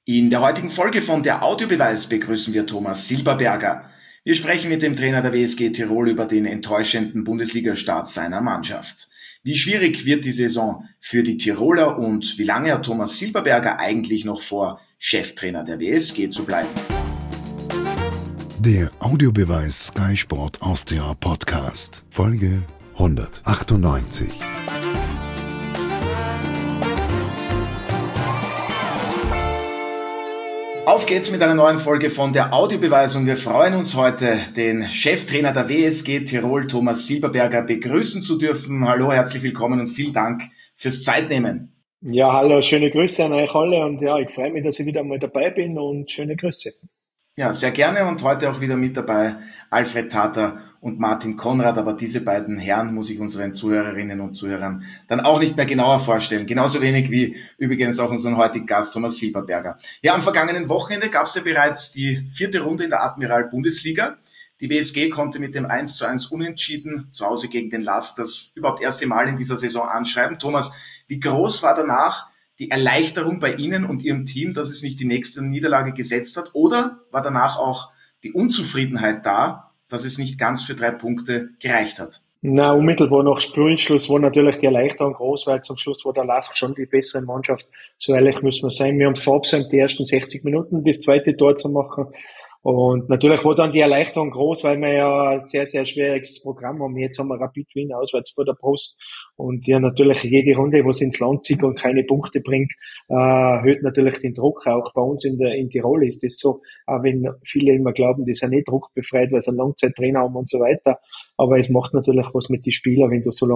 In der heutigen Folge von der Audiobeweis begrüßen wir Thomas Silberberger. Wir sprechen mit dem Trainer der WSG Tirol über den enttäuschenden Bundesliga-Start seiner Mannschaft. Wie schwierig wird die Saison für die Tiroler und wie lange hat Thomas Silberberger eigentlich noch vor, Cheftrainer der WSG zu bleiben? Der Audiobeweis Sky Sport Austria Podcast, Folge 198. Auf geht's mit einer neuen Folge von der Audiobeweis und wir freuen uns heute, den Cheftrainer der WSG Tirol, Thomas Silberberger, begrüßen zu dürfen. Hallo, herzlich willkommen und vielen Dank fürs Zeitnehmen. Ja, hallo, schöne Grüße an euch alle und ja, ich freue mich, dass ich wieder mal dabei bin und schöne Grüße. Ja, sehr gerne und heute auch wieder mit dabei Alfred Tater und Martin Konrad, aber diese beiden Herren muss ich unseren Zuhörerinnen und Zuhörern dann auch nicht mehr genauer vorstellen. Genauso wenig wie übrigens auch unseren heutigen Gast Thomas Silberberger. Ja, am vergangenen Wochenende gab es ja bereits die 4. Runde in der Admiral Bundesliga. Die WSG konnte mit dem 1:1 Unentschieden zu Hause gegen den LASK das überhaupt erste Mal in dieser Saison anschreiben. Thomas, wie groß war danach die Erleichterung bei Ihnen und Ihrem Team, dass es nicht die nächste Niederlage gesetzt hat? Oder war danach auch die Unzufriedenheit da, dass es nicht ganz für 3 Punkte gereicht hat? Na, unmittelbar nach Spielschluss war natürlich die Erleichterung groß, weil zum Schluss war der LASK schon die bessere Mannschaft. So ehrlich müssen wir sein. Wir haben verabsäumt, die ersten 60 Minuten das zweite Tor zu machen. Und natürlich war dann die Erleichterung groß, weil wir ja ein sehr, sehr schwieriges Programm haben. Jetzt haben wir Rapid Wien auswärts vor der Brust. Und ja, natürlich jede Runde, wo es ins Land zieht und keine Punkte bringt, erhöht natürlich den Druck. Auch bei uns in Tirol ist das so, auch wenn viele immer glauben, die sind nicht druckbefreit, weil sie einen Langzeittrainer haben und so weiter. Aber es macht natürlich was mit den Spielern, wenn du so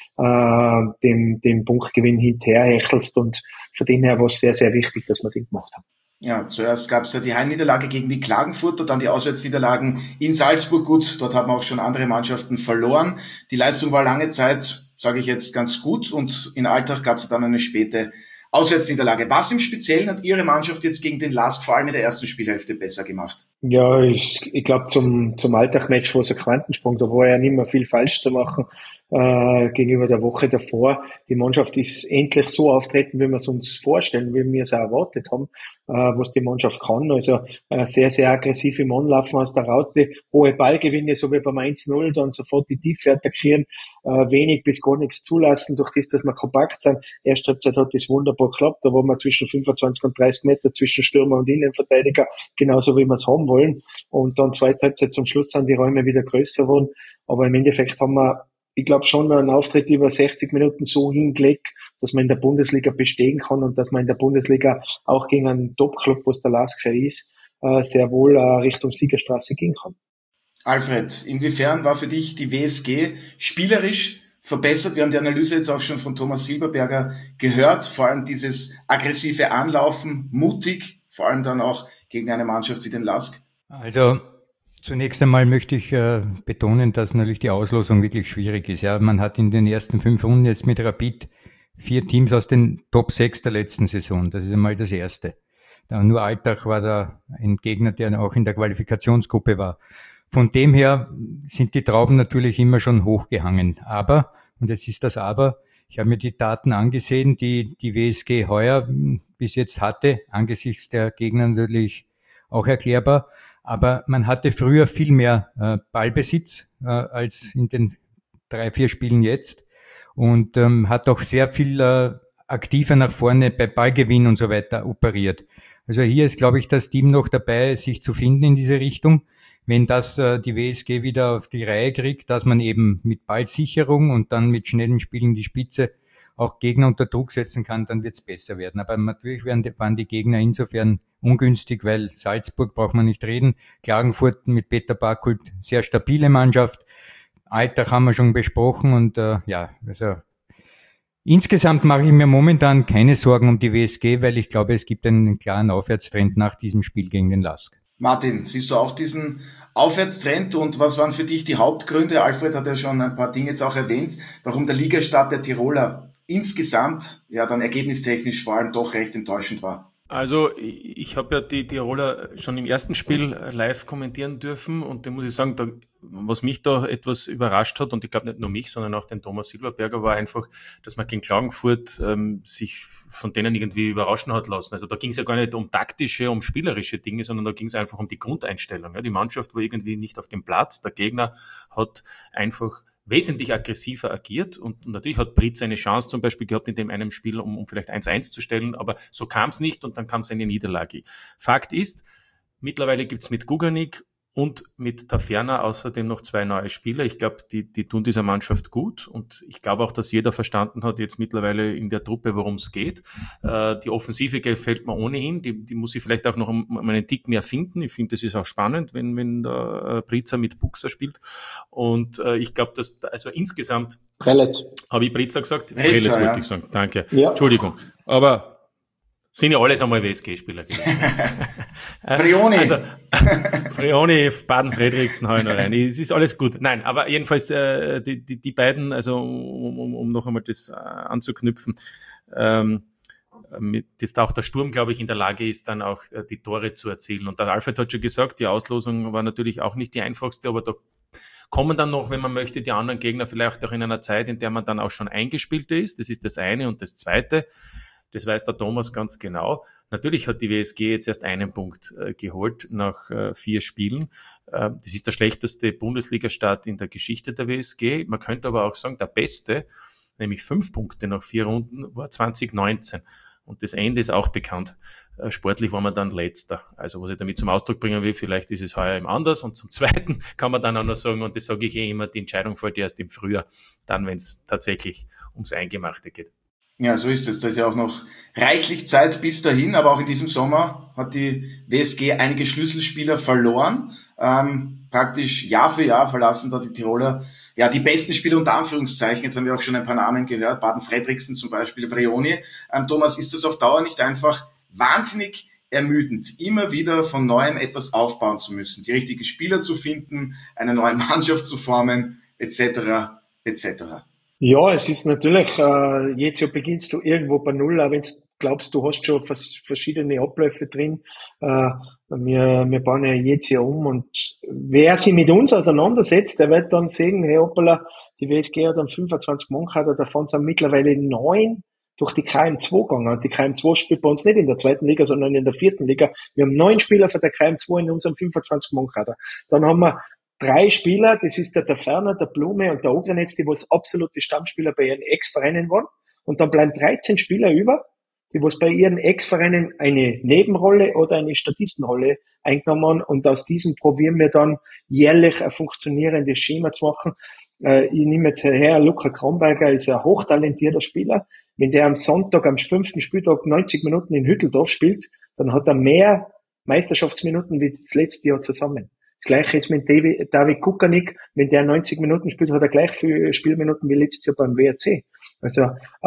lange den Punktgewinn hinterherhechelst. Und von dem her war es sehr, sehr wichtig, dass wir den gemacht haben. Ja, zuerst gab es ja die Heimniederlage gegen die Klagenfurter, dann die Auswärtsniederlagen in Salzburg. Gut, dort haben auch schon andere Mannschaften verloren. Die Leistung war lange Zeit, sage ich jetzt, ganz gut und in Altach gab es dann eine späte Auswärtsniederlage. Was im Speziellen hat Ihre Mannschaft jetzt gegen den LASK vor allem in der ersten Spielhälfte besser gemacht? Ja, ich glaube zum Alltag-Match war es ein Quantensprung, da war ja nicht mehr viel falsch zu machen gegenüber der Woche davor. Die Mannschaft ist endlich so auftreten, wie wir es uns vorstellen, wie wir es auch erwartet haben, was die Mannschaft kann. Also sehr, sehr aggressiv im Anlaufen aus der Raute, hohe Ballgewinne, so wie beim 1:0, dann sofort die Tiefe attackieren, wenig bis gar nichts zulassen, durch das, dass wir kompakt sind. Erste Halbzeit hat das wunderbar geklappt, da waren wir zwischen 25 und 30 Meter zwischen Stürmer und Innenverteidiger, genauso wie wir es haben wollen. Und dann zweite Halbzeit zum Schluss sind die Räume wieder größer geworden, aber im Endeffekt haben wir, ich glaube schon, einen Auftritt über 60 Minuten so hingelegt, dass man in der Bundesliga bestehen kann und dass man in der Bundesliga auch gegen einen Top-Club, was der LASK ist, sehr wohl Richtung Siegerstraße gehen kann. Alfred, inwiefern war für dich die WSG spielerisch verbessert? Wir haben die Analyse jetzt auch schon von Thomas Silberberger gehört, vor allem dieses aggressive Anlaufen, mutig, vor allem dann auch gegen eine Mannschaft wie den LASK. Also zunächst einmal möchte ich betonen, dass natürlich die Auslosung wirklich schwierig ist. Ja, man hat in den ersten 5 Runden jetzt mit Rapid 4 Teams aus den Top 6 der letzten Saison. Das ist einmal das Erste. Da nur Altach war da ein Gegner, der auch in der Qualifikationsgruppe war. Von dem her sind die Trauben natürlich immer schon hochgehangen. Aber, und jetzt ist das Aber, ich habe mir die Daten angesehen, die die WSG heuer bis jetzt hatte, angesichts der Gegner natürlich auch erklärbar. Aber man hatte früher viel mehr Ballbesitz als in den 3-4 Spielen jetzt und hat auch sehr viel aktiver nach vorne bei Ballgewinn und so weiter operiert. Also hier ist, glaube ich, das Team noch dabei, sich zu finden in diese Richtung. Wenn das die WSG wieder auf die Reihe kriegt, dass man eben mit Ballsicherung und dann mit schnellen Spielen in die Spitze auch Gegner unter Druck setzen kann, dann wird es besser werden. Aber natürlich waren die Gegner insofern ungünstig, weil Salzburg braucht man nicht reden, Klagenfurt mit Peter Barkult, sehr stabile Mannschaft, Altach haben wir schon besprochen und also insgesamt mache ich mir momentan keine Sorgen um die WSG, weil ich glaube, es gibt einen klaren Aufwärtstrend nach diesem Spiel gegen den LASK. Martin, siehst du auch diesen Aufwärtstrend und was waren für dich die Hauptgründe? Alfred hat ja schon ein paar Dinge jetzt auch erwähnt, warum der Ligastart der Tiroler insgesamt, ja dann ergebnistechnisch vor allem doch recht enttäuschend war. Also ich habe ja die Tiroler schon im ersten Spiel live kommentieren dürfen und da muss ich sagen, was mich da etwas überrascht hat, und ich glaube nicht nur mich, sondern auch den Thomas Silberberger, war einfach, dass man gegen Klagenfurt sich von denen irgendwie überraschen hat lassen. Also da ging es ja gar nicht um taktische, um spielerische Dinge, sondern da ging es einfach um die Grundeinstellung. Ja, die Mannschaft war irgendwie nicht auf dem Platz, der Gegner hat einfach wesentlich aggressiver agiert und natürlich hat Britz eine Chance zum Beispiel gehabt in dem einen Spiel, um vielleicht 1-1 zu stellen, aber so kam es nicht und dann kam es eine Niederlage. Fakt ist, mittlerweile gibt's mit Guganik und mit Taferner außerdem noch 2 neue Spieler. Ich glaube, die tun dieser Mannschaft gut und ich glaube auch, dass jeder verstanden hat jetzt mittlerweile in der Truppe, worum es geht. Die Offensive gefällt mir ohnehin, die muss ich vielleicht auch noch um einen Tick mehr finden. Ich finde, das ist auch spannend, wenn der Britzer mit Buxer spielt und ich glaube, dass also insgesamt Prelitz. Habe ich Britzer gesagt? Prelitz, wollte ja. ich sagen, danke. Ja. Entschuldigung, aber sind ja alles einmal WSG-Spieler gewesen. Frioni. Also, Frioni, Baden-Fredriksen hau ich noch rein. Es ist alles gut. Nein, aber jedenfalls die beiden, also um noch einmal das anzuknüpfen, dass auch der Sturm, glaube ich, in der Lage ist, dann auch die Tore zu erzielen. Und der Alfred hat schon gesagt, die Auslosung war natürlich auch nicht die einfachste, aber da kommen dann noch, wenn man möchte, die anderen Gegner vielleicht auch in einer Zeit, in der man dann auch schon eingespielt ist. Das ist das eine. Und das zweite, das weiß der Thomas ganz genau. Natürlich hat die WSG jetzt erst einen Punkt geholt nach 4 Spielen. Das ist der schlechteste Bundesliga-Start in der Geschichte der WSG. Man könnte aber auch sagen, der beste, nämlich 5 Punkte nach 4 Runden, war 2019. Und das Ende ist auch bekannt. Sportlich war man dann Letzter. Also was ich damit zum Ausdruck bringen will, vielleicht ist es heuer eben anders. Und zum Zweiten kann man dann auch noch sagen, und das sage ich immer, die Entscheidung fällt erst im Frühjahr, dann, wenn es tatsächlich ums Eingemachte geht. Ja, so ist es. Da ist ja auch noch reichlich Zeit bis dahin, aber auch in diesem Sommer hat die WSG einige Schlüsselspieler verloren. Praktisch Jahr für Jahr verlassen da die Tiroler ja die besten Spieler unter Anführungszeichen. Jetzt haben wir auch schon ein paar Namen gehört, Baden-Fredriksen zum Beispiel, Frioni. Thomas, ist das auf Dauer nicht einfach wahnsinnig ermüdend, immer wieder von Neuem etwas aufbauen zu müssen, die richtigen Spieler zu finden, eine neue Mannschaft zu formen, etc., etc.? Ja, es ist natürlich, jetzt ja beginnst du irgendwo bei Null, auch wenn du glaubst, du hast schon verschiedene Abläufe drin. Wir bauen ja jetzt ja um und wer sich mit uns auseinandersetzt, der wird dann sehen, hey hoppala, die WSG hat dann 25 Mann gehabt, davon sind mittlerweile 9 durch die KM2 gegangen. Und die KM2 spielt bei uns nicht in der 2. Liga, sondern in der 4. Liga. Wir haben 9 Spieler von der KM2 in unserem 25 Mann kader. Dann haben wir 3 Spieler, das ist der Ferner, der Blume und der Ogrenetz, die was absolute Stammspieler bei ihren Ex-Vereinen waren. Und dann bleiben 13 Spieler über, die was bei ihren Ex-Vereinen eine Nebenrolle oder eine Statistenrolle eingenommen haben. Und aus diesem probieren wir dann jährlich ein funktionierendes Schema zu machen. Ich nehme jetzt her, Luca Kronberger ist ein hochtalentierter Spieler. Wenn der am Sonntag, am 5. Spieltag 90 Minuten in Hütteldorf spielt, dann hat er mehr Meisterschaftsminuten wie das letzte Jahr zusammen. Das Gleiche jetzt mit David Kukanik, wenn der 90 Minuten spielt, hat er gleich viele Spielminuten wie letztes Jahr beim WRC. Also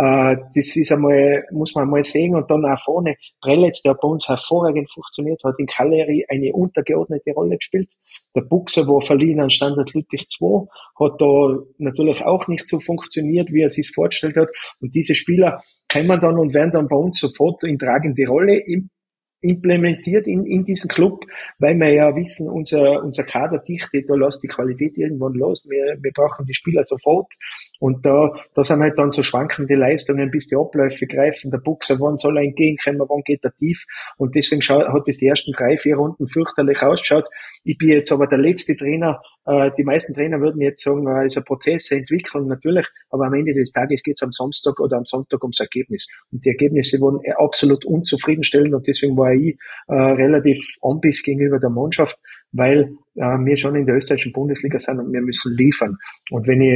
das ist einmal, muss man mal sehen. Und dann auch vorne, Prelitz, der bei uns hervorragend funktioniert, hat in Cagliari eine untergeordnete Rolle gespielt. Der Buxer war verliehen an Standard Lüttich 2, hat da natürlich auch nicht so funktioniert, wie er sich vorgestellt hat. Und diese Spieler kommen dann und werden dann bei uns sofort in tragende Rolle implementiert in diesen Club, weil wir ja wissen, unser Kaderdichte, da lässt die Qualität irgendwann los. Wir brauchen die Spieler sofort. Und da sind halt dann so schwankende Leistungen, bis die Abläufe greifen. Der Buxer, wann soll er entgegenkommen, wann geht er tief? Und deswegen hat es die ersten 3-4 Runden fürchterlich ausgeschaut. Ich bin jetzt aber der letzte Trainer. Die meisten Trainer würden jetzt sagen, es ist ein Prozess, eine Entwicklung, natürlich. Aber am Ende des Tages geht es am Samstag oder am Sonntag ums Ergebnis. Und die Ergebnisse waren absolut unzufriedenstellend. Und deswegen war ich relativ anbiss gegenüber der Mannschaft, weil wir schon in der österreichischen Bundesliga sind und wir müssen liefern. Und wenn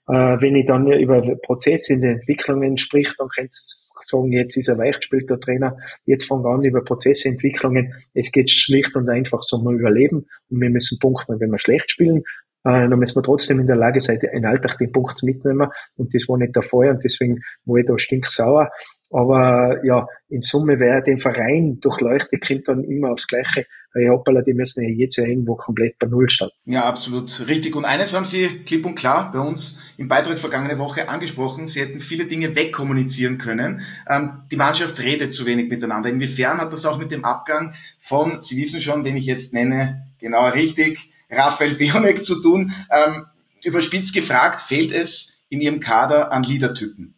ich dann über Prozesse in den Entwicklungen sprich, dann könntest du sagen, jetzt ist er weichgespielt, der Trainer, jetzt fangen wir an über Prozesse, Entwicklungen. Es geht schlicht und einfach so um Überleben und wir müssen punkten. Und wenn wir schlecht spielen, dann müssen wir trotzdem in der Lage sein, in den Alltag den Punkt mitnehmen. Und das war nicht der Fall und deswegen war ich da stinksauer. Aber ja, in Summe, wer den Verein durchleuchtet, kommt dann immer aufs Gleiche hoppala, die müssen ja jetzt ja irgendwo komplett bei Null starten. Ja, absolut richtig. Und eines haben Sie klipp und klar bei uns im Beitrag vergangene Woche angesprochen. Sie hätten viele Dinge wegkommunizieren können. Die Mannschaft redet zu wenig miteinander. Inwiefern hat das auch mit dem Abgang von, Sie wissen schon, wen ich jetzt nenne, genau richtig, Raphael Bionek zu tun? Überspitzt gefragt, fehlt es in Ihrem Kader an Leadertypen?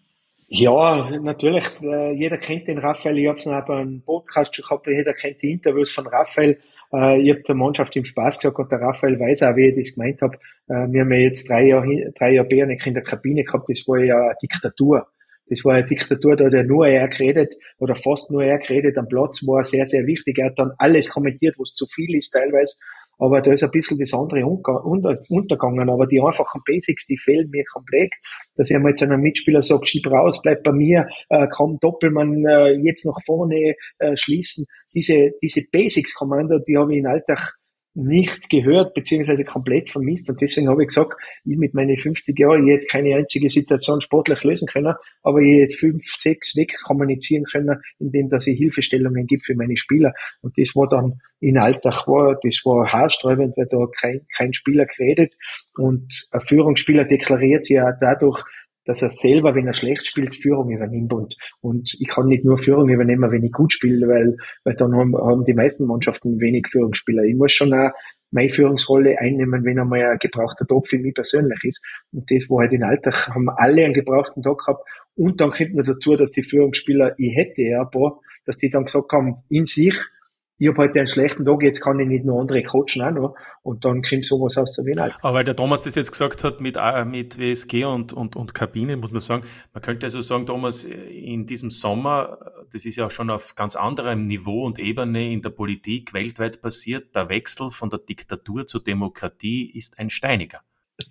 Ja, natürlich. Jeder kennt den Raphael. Ich habe es noch bei einem Podcast schon gehabt. Jeder kennt die Interviews von Raphael. Ich habe der Mannschaft im Spaß gesagt und der Raphael weiß auch, wie ich das gemeint habe. Wir haben ja jetzt 3 Jahre Bierneck in der Kabine gehabt. Das war ja eine Diktatur. Das war eine Diktatur, da hat ja nur er geredet oder fast nur er geredet. Am Platz war sehr, sehr wichtig. Er hat dann alles kommentiert, was zu viel ist teilweise. Aber da ist ein bisschen das andere untergegangen. Aber die einfachen Basics, die fehlen mir komplett. Dass ich einmal zu einem Mitspieler sage, schieb raus, bleib bei mir, komm Doppelmann, jetzt nach vorne schließen. Diese Basics-Kommando, die habe ich im Alltag nicht gehört, beziehungsweise komplett vermisst. Und deswegen habe ich gesagt, ich mit meinen 50 Jahren, ich hätte keine einzige Situation sportlich lösen können, aber ich hätte 5, 6 wegkommunizieren können, indem dass ich Hilfestellungen gibt für meine Spieler. Und das war dann in Alltag, das war haarsträubend, weil da kein Spieler geredet. Und ein Führungsspieler deklariert sich ja dadurch, dass er selber, wenn er schlecht spielt, Führung übernimmt. Und ich kann nicht nur Führung übernehmen, wenn ich gut spiele, weil dann haben die meisten Mannschaften wenig Führungsspieler. Ich muss schon auch meine Führungsrolle einnehmen, wenn einmal ein gebrauchter Tag für mich persönlich ist. Und das war halt in Alltag, haben alle einen gebrauchten Tag gehabt. Und dann kommt noch dazu, dass die Führungsspieler, ich hätte ja ein paar, dass die dann gesagt haben, in sich, ich habe heute einen schlechten Tag, jetzt kann ich nicht nur andere coachen auch noch. Und dann kommt sowas aus der Wien halt. Aber weil der Thomas das jetzt gesagt hat mit WSG und Kabine, muss man sagen, man könnte also sagen, Thomas, in diesem Sommer, das ist ja auch schon auf ganz anderem Niveau und Ebene in der Politik weltweit passiert, der Wechsel von der Diktatur zur Demokratie ist ein steiniger.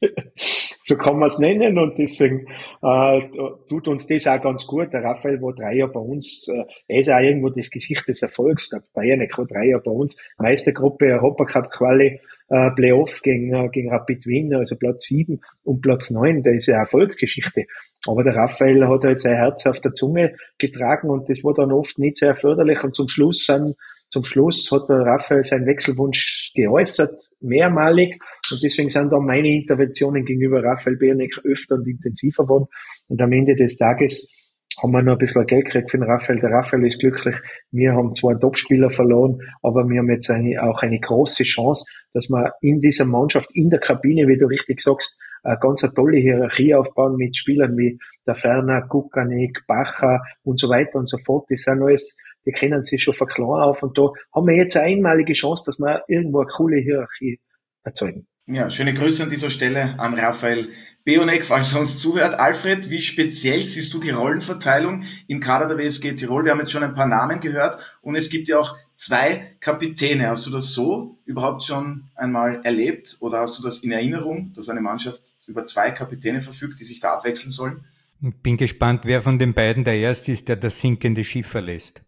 So kann man es nennen und deswegen tut uns das auch ganz gut. Der Raphael war 3 Jahre bei uns, er ist auch irgendwo das Gesicht des Erfolgs. Der Bayern war 3 Jahre bei uns, Meistergruppe, Europacup-Quali, Playoff gegen Rapid Wien, also Platz 7 und Platz 9, da ist ja Erfolgsgeschichte. Aber der Raphael hat halt sein Herz auf der Zunge getragen und das war dann oft nicht sehr förderlich und zum Schluss hat der Raphael seinen Wechselwunsch geäußert, mehrmalig. Und deswegen sind dann meine Interventionen gegenüber Raphael Bierneck öfter und intensiver geworden. Und am Ende des Tages haben wir noch ein bisschen Geld gekriegt für den Raphael. Der Raphael ist glücklich. Wir haben zwar einen Topspieler verloren, aber wir haben jetzt auch eine große Chance, dass wir in dieser Mannschaft, in der Kabine, wie du richtig sagst, eine ganz tolle Hierarchie aufbauen mit Spielern wie der Ferner, Kukanik, Bacher und so weiter und so fort. Das sind alles, die kennen sich schon von klein auf und da haben wir jetzt eine einmalige Chance, dass wir irgendwo eine coole Hierarchie erzeugen. Ja, schöne Grüße an dieser Stelle an Raphael Bionek, falls er uns zuhört. Alfred, wie speziell siehst du die Rollenverteilung im Kader der WSG Tirol? Wir haben jetzt schon ein paar Namen gehört und es gibt ja auch 2 Kapitäne. Hast du das so überhaupt schon einmal erlebt oder hast du das in Erinnerung, dass eine Mannschaft über 2 Kapitäne verfügt, die sich da abwechseln sollen? Ich bin gespannt, wer von den beiden der Erste ist, der das sinkende Schiff verlässt.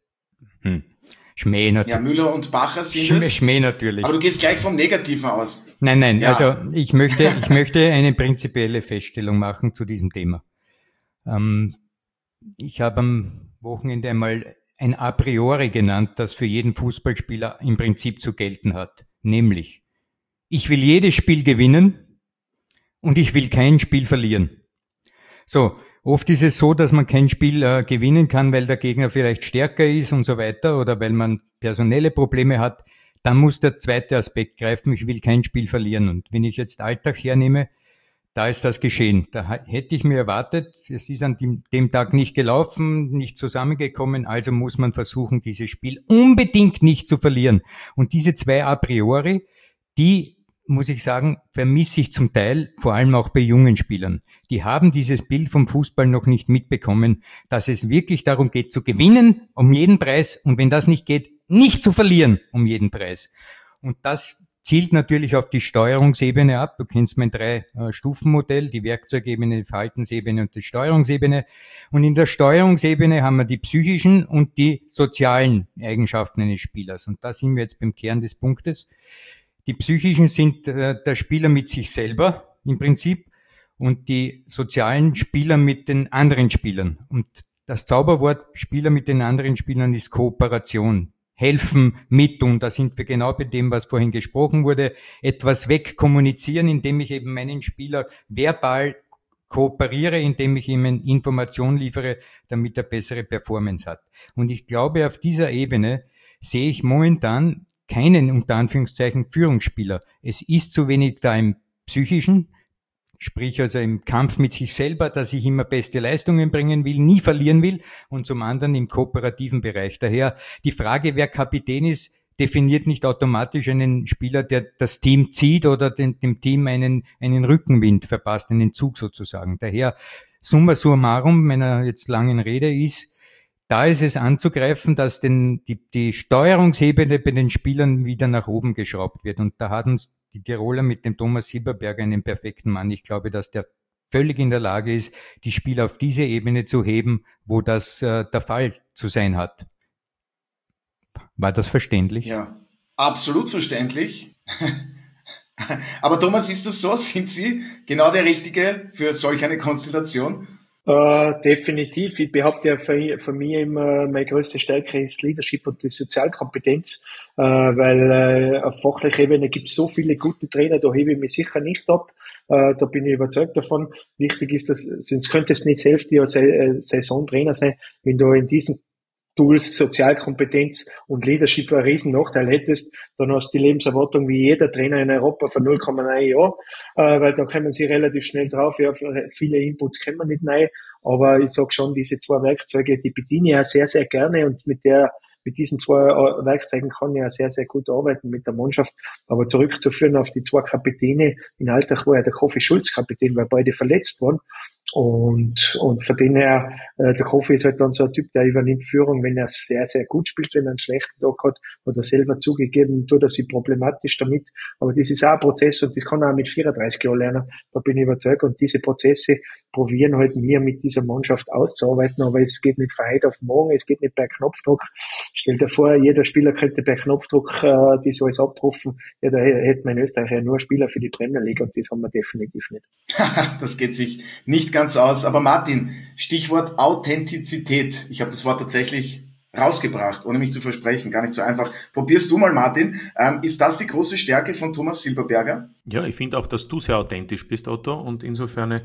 Schmäh natürlich. Ja, Müller und Bacher sind es. Schmäh natürlich. Aber du gehst gleich vom Negativen aus. Nein, ja. Also ich möchte eine prinzipielle Feststellung machen zu diesem Thema. Ich habe am Wochenende einmal ein A priori genannt, das für jeden Fußballspieler im Prinzip zu gelten hat. Nämlich, ich will jedes Spiel gewinnen und ich will kein Spiel verlieren. So, oft ist es so, dass man kein Spiel gewinnen kann, weil der Gegner vielleicht stärker ist und so weiter oder weil man personelle Probleme hat. Dann muss der zweite Aspekt greifen, ich will kein Spiel verlieren. Und wenn ich jetzt Alltag hernehme, da ist das geschehen. Da hätte ich mir erwartet, es ist an dem Tag nicht gelaufen, nicht zusammengekommen, also muss man versuchen, dieses Spiel unbedingt nicht zu verlieren. Und diese 2 a priori, die, muss ich sagen, vermisse ich zum Teil, vor allem auch bei jungen Spielern. Die haben dieses Bild vom Fußball noch nicht mitbekommen, dass es wirklich darum geht, zu gewinnen um jeden Preis und wenn das nicht geht, nicht zu verlieren um jeden Preis. Und das zielt natürlich auf die Steuerungsebene ab. Du kennst mein 3-Stufen-Modell, die Werkzeugebene, die Verhaltensebene und die Steuerungsebene. Und in der Steuerungsebene haben wir die psychischen und die sozialen Eigenschaften eines Spielers. Und da sind wir jetzt beim Kern des Punktes. Die psychischen sind der Spieler mit sich selber im Prinzip und die sozialen Spieler mit den anderen Spielern. Und das Zauberwort Spieler mit den anderen Spielern ist Kooperation. helfen, mit, und da sind wir genau bei dem, was vorhin gesprochen wurde, etwas wegkommunizieren, indem ich eben meinen Spieler verbal kooperiere, indem ich ihm Informationen liefere, damit er bessere Performance hat. Und ich glaube, auf dieser Ebene sehe ich momentan keinen, unter Anführungszeichen, Führungsspieler. Es ist zu wenig da im Psychischen, sprich also im Kampf mit sich selber, dass ich immer beste Leistungen bringen will, nie verlieren will, und zum anderen im kooperativen Bereich. Daher die Frage, wer Kapitän ist, definiert nicht automatisch einen Spieler, der das Team zieht oder dem Team einen Rückenwind verpasst, einen Zug sozusagen. Daher summa summarum meiner jetzt langen Rede ist, da ist es anzugreifen, dass die Steuerungsebene bei den Spielern wieder nach oben geschraubt wird. Und da hat uns die Tiroler mit dem Thomas Silberberger einen perfekten Mann. Ich glaube, dass der völlig in der Lage ist, die Spieler auf diese Ebene zu heben, wo das der Fall zu sein hat. War das verständlich? Ja, absolut verständlich. Aber Thomas, ist das so? Sind Sie genau der Richtige für solch eine Konstellation? Definitiv. Ich behaupte ja für mich immer, meine größte Stärke ist Leadership und die Sozialkompetenz, weil auf fachlicher Ebene gibt es so viele gute Trainer, da hebe ich mich sicher nicht ab. Da bin ich überzeugt davon. Wichtig ist, dass, sonst könnte es nicht selbst die Saisontrainer sein, wenn du in diesen Tools, Sozialkompetenz und Leadership einen riesen Nachteil hättest, dann hast du die Lebenserwartung wie jeder Trainer in Europa von 0,9 Jahren, weil da kommen sie relativ schnell drauf, ja, viele Inputs kommen nicht rein, aber ich sage schon, diese zwei Werkzeuge, die bediene ich auch sehr, sehr gerne, und mit diesen zwei Werkzeugen kann ich auch sehr, sehr gut arbeiten mit der Mannschaft. Aber zurückzuführen auf die zwei Kapitäne, in Alltag war ja der Kofi Schulz Kapitän, weil beide verletzt waren. Und von denen her, der Kofi ist halt dann so ein Typ, der übernimmt Führung, wenn er sehr, sehr gut spielt. Wenn er einen schlechten Tag hat, hat er selber zugegeben, tut er sich problematisch damit. Aber das ist auch ein Prozess, und das kann er auch mit 34 Jahren lernen. Da bin ich überzeugt. Und diese Prozesse probieren halt wir mit dieser Mannschaft auszuarbeiten. Aber es geht nicht von heute auf morgen, es geht nicht per Knopfdruck. Stell dir vor, jeder Spieler könnte per Knopfdruck das alles abrufen. Ja, da hätten wir in Österreich ja nur Spieler für die Premier League, und das haben wir definitiv nicht. Das geht sich nicht ganz aus. Aber Martin, Stichwort Authentizität. Ich habe das Wort tatsächlich rausgebracht, ohne mich zu versprechen. Gar nicht so einfach. Probierst du mal, Martin. Ist das die große Stärke von Thomas Silberberger? Ja, ich finde auch, dass du sehr authentisch bist, Otto, und insofern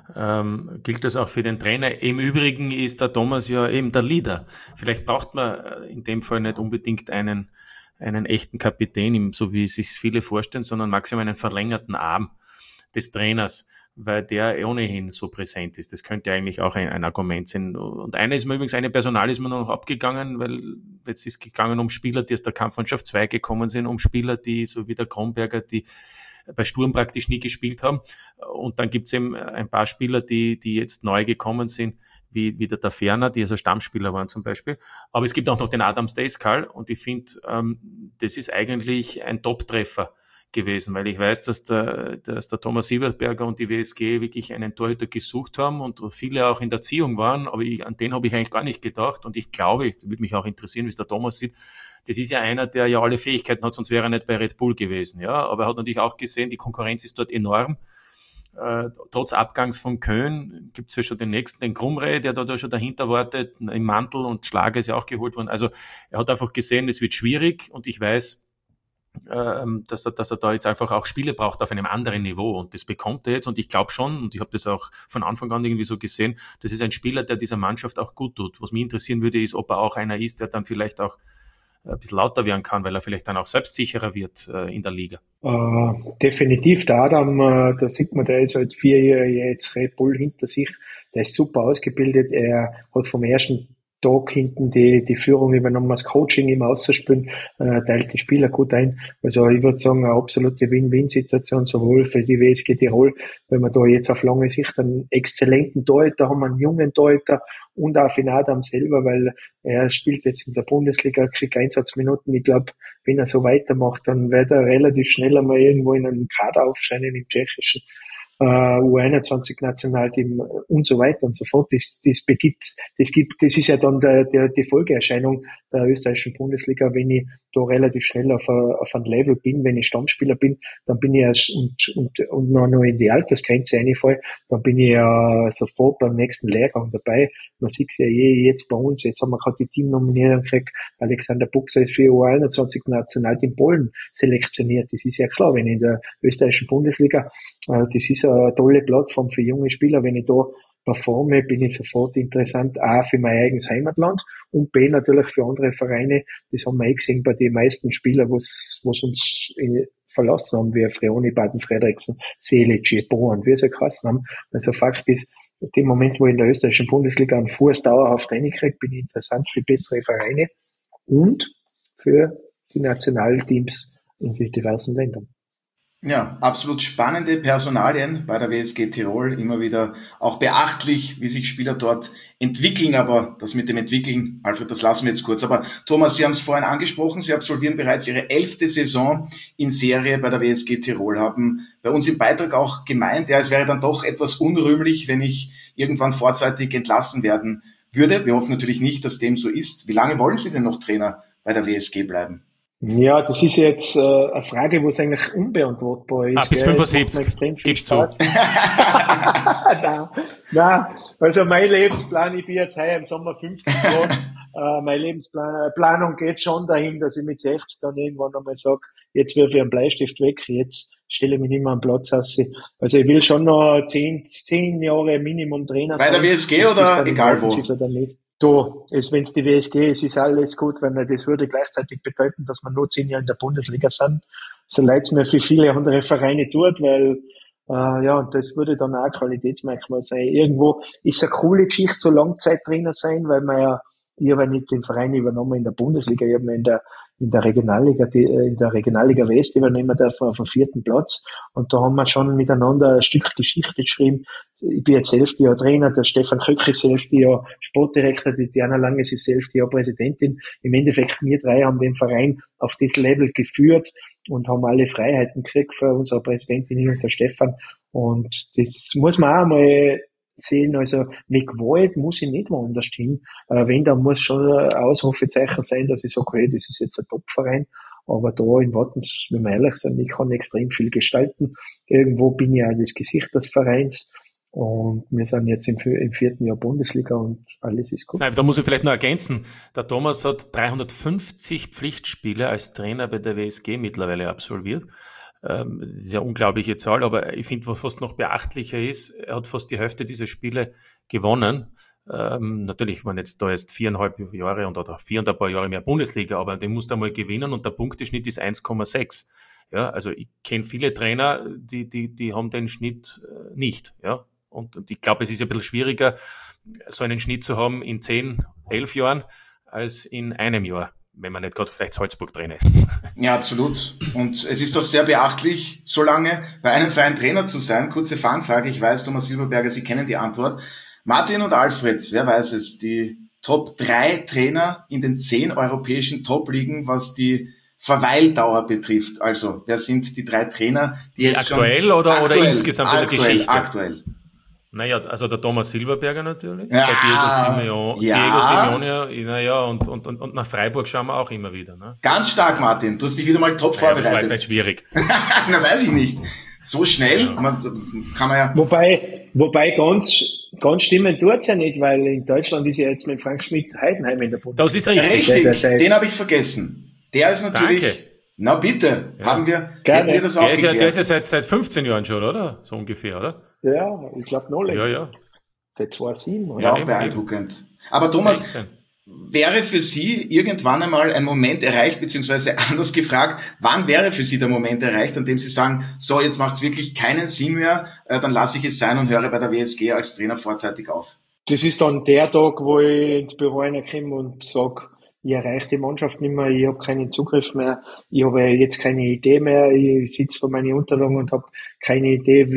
gilt das auch für den Trainer. Im Übrigen ist der Thomas ja eben der Leader. Vielleicht braucht man in dem Fall nicht unbedingt einen echten Kapitän, so wie sich viele vorstellen, sondern maximal einen verlängerten Arm des Trainers, weil der ohnehin so präsent ist. Das könnte eigentlich auch ein Argument sein. Und eine Personal ist mir noch abgegangen, weil jetzt ist gegangen um Spieler, die aus der Kampfmannschaft 2 gekommen sind, um Spieler, die so wie der Kronberger, die bei Sturm praktisch nie gespielt haben. Und dann gibt es eben ein paar Spieler, die jetzt neu gekommen sind, wie der Ferner, die also Stammspieler waren zum Beispiel. Aber es gibt auch noch den Adam Stejskal, und ich finde, das ist eigentlich ein Top-Treffer gewesen, weil ich weiß, dass der Thomas Silberberger und die WSG wirklich einen Torhüter gesucht haben und viele auch in der Erziehung waren, aber an den habe ich eigentlich gar nicht gedacht, und ich glaube, würde mich auch interessieren, wie es der Thomas sieht. Das ist ja einer, der ja alle Fähigkeiten hat, sonst wäre er nicht bei Red Bull gewesen, ja, aber er hat natürlich auch gesehen, die Konkurrenz ist dort enorm. Trotz Abgangs von Köhn gibt es ja schon den nächsten, den Krumrey, der da schon dahinter wartet, im Mantel, und Schlager ist ja auch geholt worden. Also er hat einfach gesehen, es wird schwierig, und ich weiß, dass er da jetzt einfach auch Spiele braucht auf einem anderen Niveau, und das bekommt er jetzt, und ich glaube schon, und ich habe das auch von Anfang an irgendwie so gesehen, das ist ein Spieler, der dieser Mannschaft auch gut tut. Was mich interessieren würde, ist, ob er auch einer ist, der dann vielleicht auch ein bisschen lauter werden kann, weil er vielleicht dann auch selbstsicherer wird in der Liga. Definitiv, der Adam, da sieht man, der ist halt 4 Jahre jetzt Red Bull hinter sich, der ist super ausgebildet, er hat vom ersten Tag hinten die Führung übernommen, das Coaching im Außerspielen, teilt die Spieler gut ein. Also ich würde sagen, eine absolute Win-Win-Situation, sowohl für die WSG Tirol, wenn wir da jetzt auf lange Sicht einen exzellenten Torhüter haben, einen jungen Torhüter, und auch für den Adam selber, weil er spielt jetzt in der Bundesliga, kriegt Einsatzminuten. Ich glaube, wenn er so weitermacht, dann wird er relativ schnell einmal irgendwo in einem Kader aufscheinen im Tschechischen. U21-Nationalteam und so weiter und so fort. Das ist ja dann die Folgeerscheinung der österreichischen Bundesliga. Wenn ich da relativ schnell auf ein Level bin, wenn ich Stammspieler bin, dann bin ich erst und noch in die Altersgrenze reinfall, dann bin ich ja sofort beim nächsten Lehrgang dabei. Man sieht es ja jetzt bei uns, jetzt haben wir gerade die Teamnominierung gekriegt, Alexander Buchser ist für U21-Nationalteam Polen selektioniert. Das ist ja klar, wenn in der österreichischen Bundesliga, das ist eine tolle Plattform für junge Spieler, wenn ich da performe, bin ich sofort interessant, A, für mein eigenes Heimatland und B, natürlich für andere Vereine. Das haben wir gesehen bei den meisten Spielern, was uns verlassen haben, wie Freoni, Baden-Fredriksen, Selic, Bohren, wie sie geheißen haben. Also Fakt ist, in dem Moment, wo ich in der österreichischen Bundesliga einen Fuß dauerhaft reinkriege, bin ich interessant für bessere Vereine und für die Nationalteams in den diversen Ländern. Ja, absolut spannende Personalien bei der WSG Tirol. Immer wieder auch beachtlich, wie sich Spieler dort entwickeln. Aber das mit dem Entwickeln, Alfred, das lassen wir jetzt kurz. Aber Thomas, Sie haben es vorhin angesprochen. Sie absolvieren bereits Ihre 11. Saison in Serie bei der WSG Tirol. Haben bei uns im Beitrag auch gemeint, ja, es wäre dann doch etwas unrühmlich, wenn ich irgendwann vorzeitig entlassen werden würde. Wir hoffen natürlich nicht, dass dem so ist. Wie lange wollen Sie denn noch Trainer bei der WSG bleiben? Ja, das ist jetzt eine Frage, wo es eigentlich unbeantwortbar ist. Bis 75, gibst du. Nein, also mein Lebensplan, ich bin jetzt heuer im Sommer 50 geworden, meine Lebensplanung geht schon dahin, dass ich mit 60 dann irgendwann einmal sage, jetzt wirf ich einen Bleistift weg, jetzt stelle ich mich nicht mehr am Platz aus. Also ich will schon noch 10 Jahre Minimum Trainer sein. Bei der WSG oder egal wo? Wenn es die WSG ist, ist alles gut, weil das würde gleichzeitig bedeuten, dass wir nur 10 Jahre in der Bundesliga sind. So leid es mir für viele andere Vereine tut, weil und das würde dann auch ein Qualitätsmerkmal sein. Irgendwo ist eine coole Geschichte, so Langzeittrainer sein, weil ich habe nicht den Verein übernommen in der Bundesliga, ich habe mir in der Regionalliga West übernehmen dürfen auf dem 4. Platz. Und da haben wir schon miteinander ein Stück Geschichte geschrieben. Ich bin jetzt 11. Jahr Trainer, der Stefan Köck ist 11. Jahr Sportdirektor, die Diana Langes ist 11. Jahr Präsidentin. Im Endeffekt, wir drei haben den Verein auf das Level geführt und haben alle Freiheiten gekriegt für unsere Präsidentin und der Stefan. Und das muss man auch mal sehen, also mit Gewalt muss ich nicht woanders hin. Wenn, dann muss schon ein Ausrufezeichen sein, dass ich sage, hey, das ist jetzt ein Top-Verein. Aber da in Wattens, wenn wir ehrlich sind, ich kann extrem viel gestalten. Irgendwo bin ich auch das Gesicht des Vereins. Und wir sind jetzt im 4. Jahr Bundesliga und alles ist gut. Nein, da muss ich vielleicht noch ergänzen. Der Thomas hat 350 Pflichtspiele als Trainer bei der WSG mittlerweile absolviert. Das ist ja eine unglaubliche Zahl, aber ich finde, was fast noch beachtlicher ist, er hat fast die Hälfte dieser Spiele gewonnen. Natürlich waren jetzt da erst 4,5 Jahre oder 4 und ein paar Jahre mehr Bundesliga, aber den musst du einmal gewinnen und der Punkteschnitt ist 1,6. Ja, also ich kenne viele Trainer, die haben den Schnitt nicht. Ja, und ich glaube, es ist ein bisschen schwieriger, so einen Schnitt zu haben in 10, 11 Jahren als in einem Jahr, wenn man nicht gerade vielleicht Salzburg-Trainer ist. Ja, absolut. Und es ist doch sehr beachtlich, so lange bei einem Verein Trainer zu sein. Kurze Fangfrage, ich weiß, Thomas Silberberger, Sie kennen die Antwort. Martin und Alfred, wer weiß es, die Top 3 Trainer in den 10 europäischen Top-Ligen, was die Verweildauer betrifft. Also, wer sind die 3 Trainer, die jetzt aktuell schon... Oder insgesamt in der Geschichte? Aktuell. Naja, also der Thomas Silberberger natürlich, ja, der Diego Simeone, naja, und nach Freiburg schauen wir auch immer wieder. Ne? Ganz stark, Martin, du hast dich wieder mal top vorbereitet. Das war jetzt nicht schwierig. Na, weiß ich nicht. So schnell kann man ja... Wobei ganz stimmen tut's ja nicht, weil in Deutschland ist ja jetzt mit Frank Schmidt-Heidenheim in der Bundesliga. Das ist richtig. Richtig, den habe ich vergessen. Der ist natürlich... Danke. Na bitte, hätten wir das auch geklärt. Der ist ja seit 15 Jahren schon, oder? So ungefähr, oder? Ja, ich glaube noch länger. Ja. Seit 2007. Oder? Ja, auch beeindruckend. Aber Thomas, 16. Wäre für Sie irgendwann einmal ein Moment erreicht, beziehungsweise anders gefragt, wann wäre für Sie der Moment erreicht, an dem Sie sagen, so, jetzt macht es wirklich keinen Sinn mehr, dann lasse ich es sein und höre bei der WSG als Trainer vorzeitig auf? Das ist dann der Tag, wo ich ins Büro reinkomme und sage, ich erreiche die Mannschaft nicht mehr, ich habe keinen Zugriff mehr, ich habe jetzt keine Idee mehr, ich sitze vor meinen Unterlagen und habe keine Idee,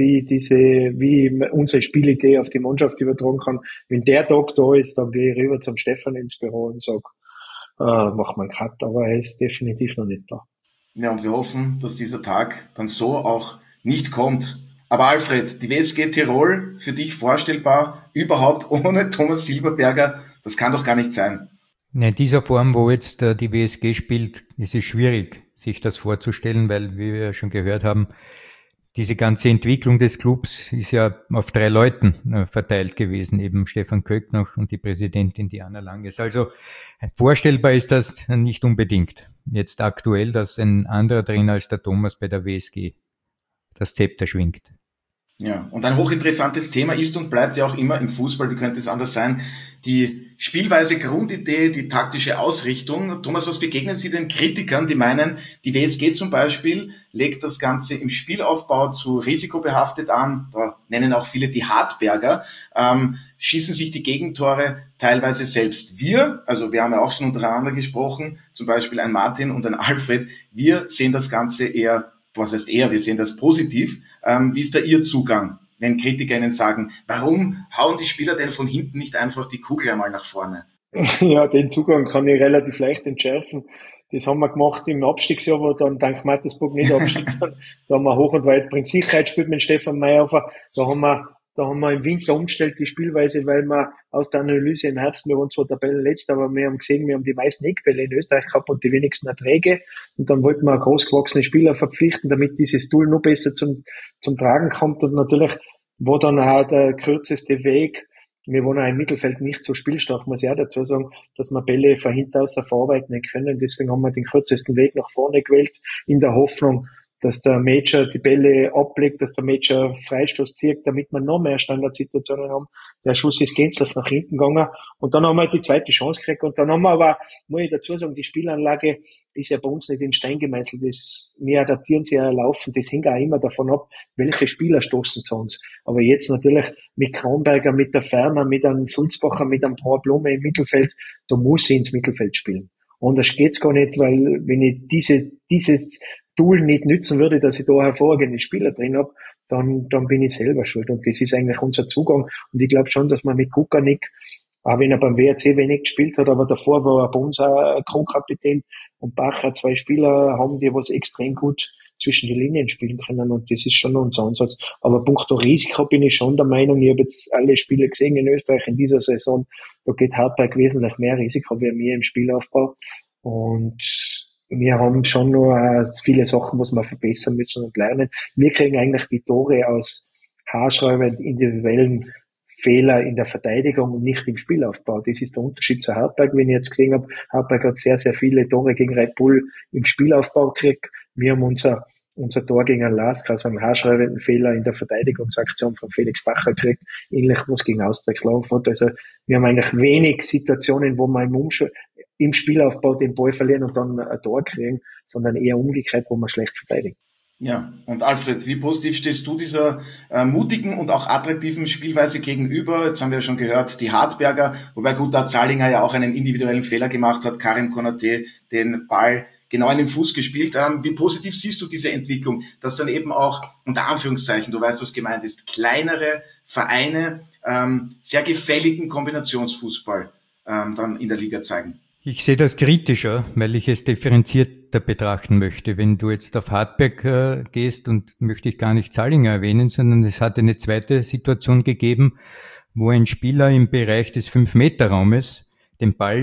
wie unsere Spielidee auf die Mannschaft übertragen kann. Wenn der Tag da ist, dann gehe ich rüber zum Stefan ins Büro und sage, mach mal einen Cut, aber er ist definitiv noch nicht da. Ja, und wir hoffen, dass dieser Tag dann so auch nicht kommt. Aber Alfred, die WSG Tirol, für dich vorstellbar, überhaupt ohne Thomas Silberberger, das kann doch gar nicht sein. In dieser Form, wo jetzt die WSG spielt, ist es schwierig, sich das vorzustellen, weil, wie wir ja schon gehört haben, diese ganze Entwicklung des Clubs ist ja auf 3 Leuten verteilt gewesen, eben Stefan Köck noch und die Präsidentin Diana Langes. Also vorstellbar ist das nicht unbedingt. Jetzt aktuell, dass ein anderer Trainer als der Thomas bei der WSG das Zepter schwingt. Ja, und ein hochinteressantes Thema ist und bleibt ja auch immer im Fußball, wie könnte es anders sein, die Spielweise, Grundidee, die taktische Ausrichtung. Thomas, was begegnen Sie den Kritikern, die meinen, die WSG zum Beispiel legt das Ganze im Spielaufbau zu risikobehaftet an, da nennen auch viele die Hartberger, schießen sich die Gegentore teilweise selbst. Wir haben ja auch schon untereinander gesprochen, zum Beispiel ein Martin und ein Alfred, wir sehen das Ganze eher, wir sehen das positiv. Wie ist da Ihr Zugang, wenn Kritiker Ihnen sagen, warum hauen die Spieler denn von hinten nicht einfach die Kugel einmal nach vorne? Ja, den Zugang kann ich relativ leicht entschärfen. Das haben wir gemacht im Abstiegsjahr, wo dann dank Mattersburg nicht abstieg sind. Da haben wir hoch und weit bringt Sicherheit gespielt mit Stefan Mayhofer. Da haben wir im Winter umgestellt die Spielweise, weil wir aus der Analyse im Herbst, wir waren zwar Tabellenletzter, aber wir haben gesehen, wir haben die meisten Eckbälle in Österreich gehabt und die wenigsten Erträge. Und dann wollten wir großgewachsene Spieler verpflichten, damit dieses Tool noch besser zum Tragen kommt. Und natürlich war dann auch der kürzeste Weg. Wir waren auch im Mittelfeld nicht so spielstark, muss ich auch dazu sagen, dass wir Bälle von hinten aus verarbeiten können. Deswegen haben wir den kürzesten Weg nach vorne gewählt, in der Hoffnung, dass der Major die Bälle ablegt, dass der Major Freistoß zieht, damit wir noch mehr Standardsituationen haben. Der Schuss ist gänzlich nach hinten gegangen. Und dann haben wir die zweite Chance gekriegt. Und dann haben wir aber, muss ich dazu sagen, die Spielanlage ist ja bei uns nicht in Stein gemeißelt. Wir adaptieren sie ja laufend. Das hängt auch immer davon ab, welche Spieler stoßen zu uns. Aber jetzt natürlich mit Kronberger, mit der Ferner, mit einem Sulzbacher, mit einem Paul Blume im Mittelfeld, da muss ich ins Mittelfeld spielen. Und das geht's gar nicht, weil wenn ich dieses Tool nicht nützen würde, dass ich da hervorragende Spieler drin habe, dann bin ich selber schuld. Und das ist eigentlich unser Zugang. Und ich glaube schon, dass man mit Kukanik, auch wenn er beim WRC wenig gespielt hat, aber davor war er bei uns auch ein Co-Kapitän und Bacher, 2 Spieler haben, die was extrem gut zwischen die Linien spielen können. Und das ist schon unser Ansatz. Aber punkto Risiko bin ich schon der Meinung, ich habe jetzt alle Spiele gesehen in Österreich in dieser Saison, da geht Hartberg wesentlich mehr Risiko wie mir im Spielaufbau. Und wir haben schon noch viele Sachen, was wir verbessern müssen und lernen. Wir kriegen eigentlich die Tore aus haarsträubend individuellen Fehler in der Verteidigung und nicht im Spielaufbau. Das ist der Unterschied zu Hartberg, wenn ich jetzt gesehen habe. Hartberg hat sehr, sehr viele Tore gegen Red Bull im Spielaufbau gekriegt. Wir haben unser Tor gegen Lask, also einen haarsträubenden Fehler in der Verteidigungsaktion von Felix Bacher gekriegt. Ähnlich, was gegen Austria gelaufen hat. Also, wir haben eigentlich wenig Situationen, wo man im Spielaufbau den Ball verlieren und dann ein Tor kriegen, sondern eher umgekehrt, wo man schlecht verteidigt. Ja, und Alfred, wie positiv stehst du dieser mutigen und auch attraktiven Spielweise gegenüber? Jetzt haben wir ja schon gehört, die Hartberger, wobei Guta Zahlinger ja auch einen individuellen Fehler gemacht hat, Karim Konate den Ball genau in den Fuß gespielt. Wie positiv siehst du diese Entwicklung, dass dann eben auch, unter Anführungszeichen, du weißt, was gemeint ist, kleinere Vereine sehr gefälligen Kombinationsfußball dann in der Liga zeigen? Ich sehe das kritischer, weil ich es differenzierter betrachten möchte. Wenn du jetzt auf Hartberg gehst, und möchte ich gar nicht Zahlinger erwähnen, sondern es hat eine zweite Situation gegeben, wo ein Spieler im Bereich des 5-Meter-Raumes den Ball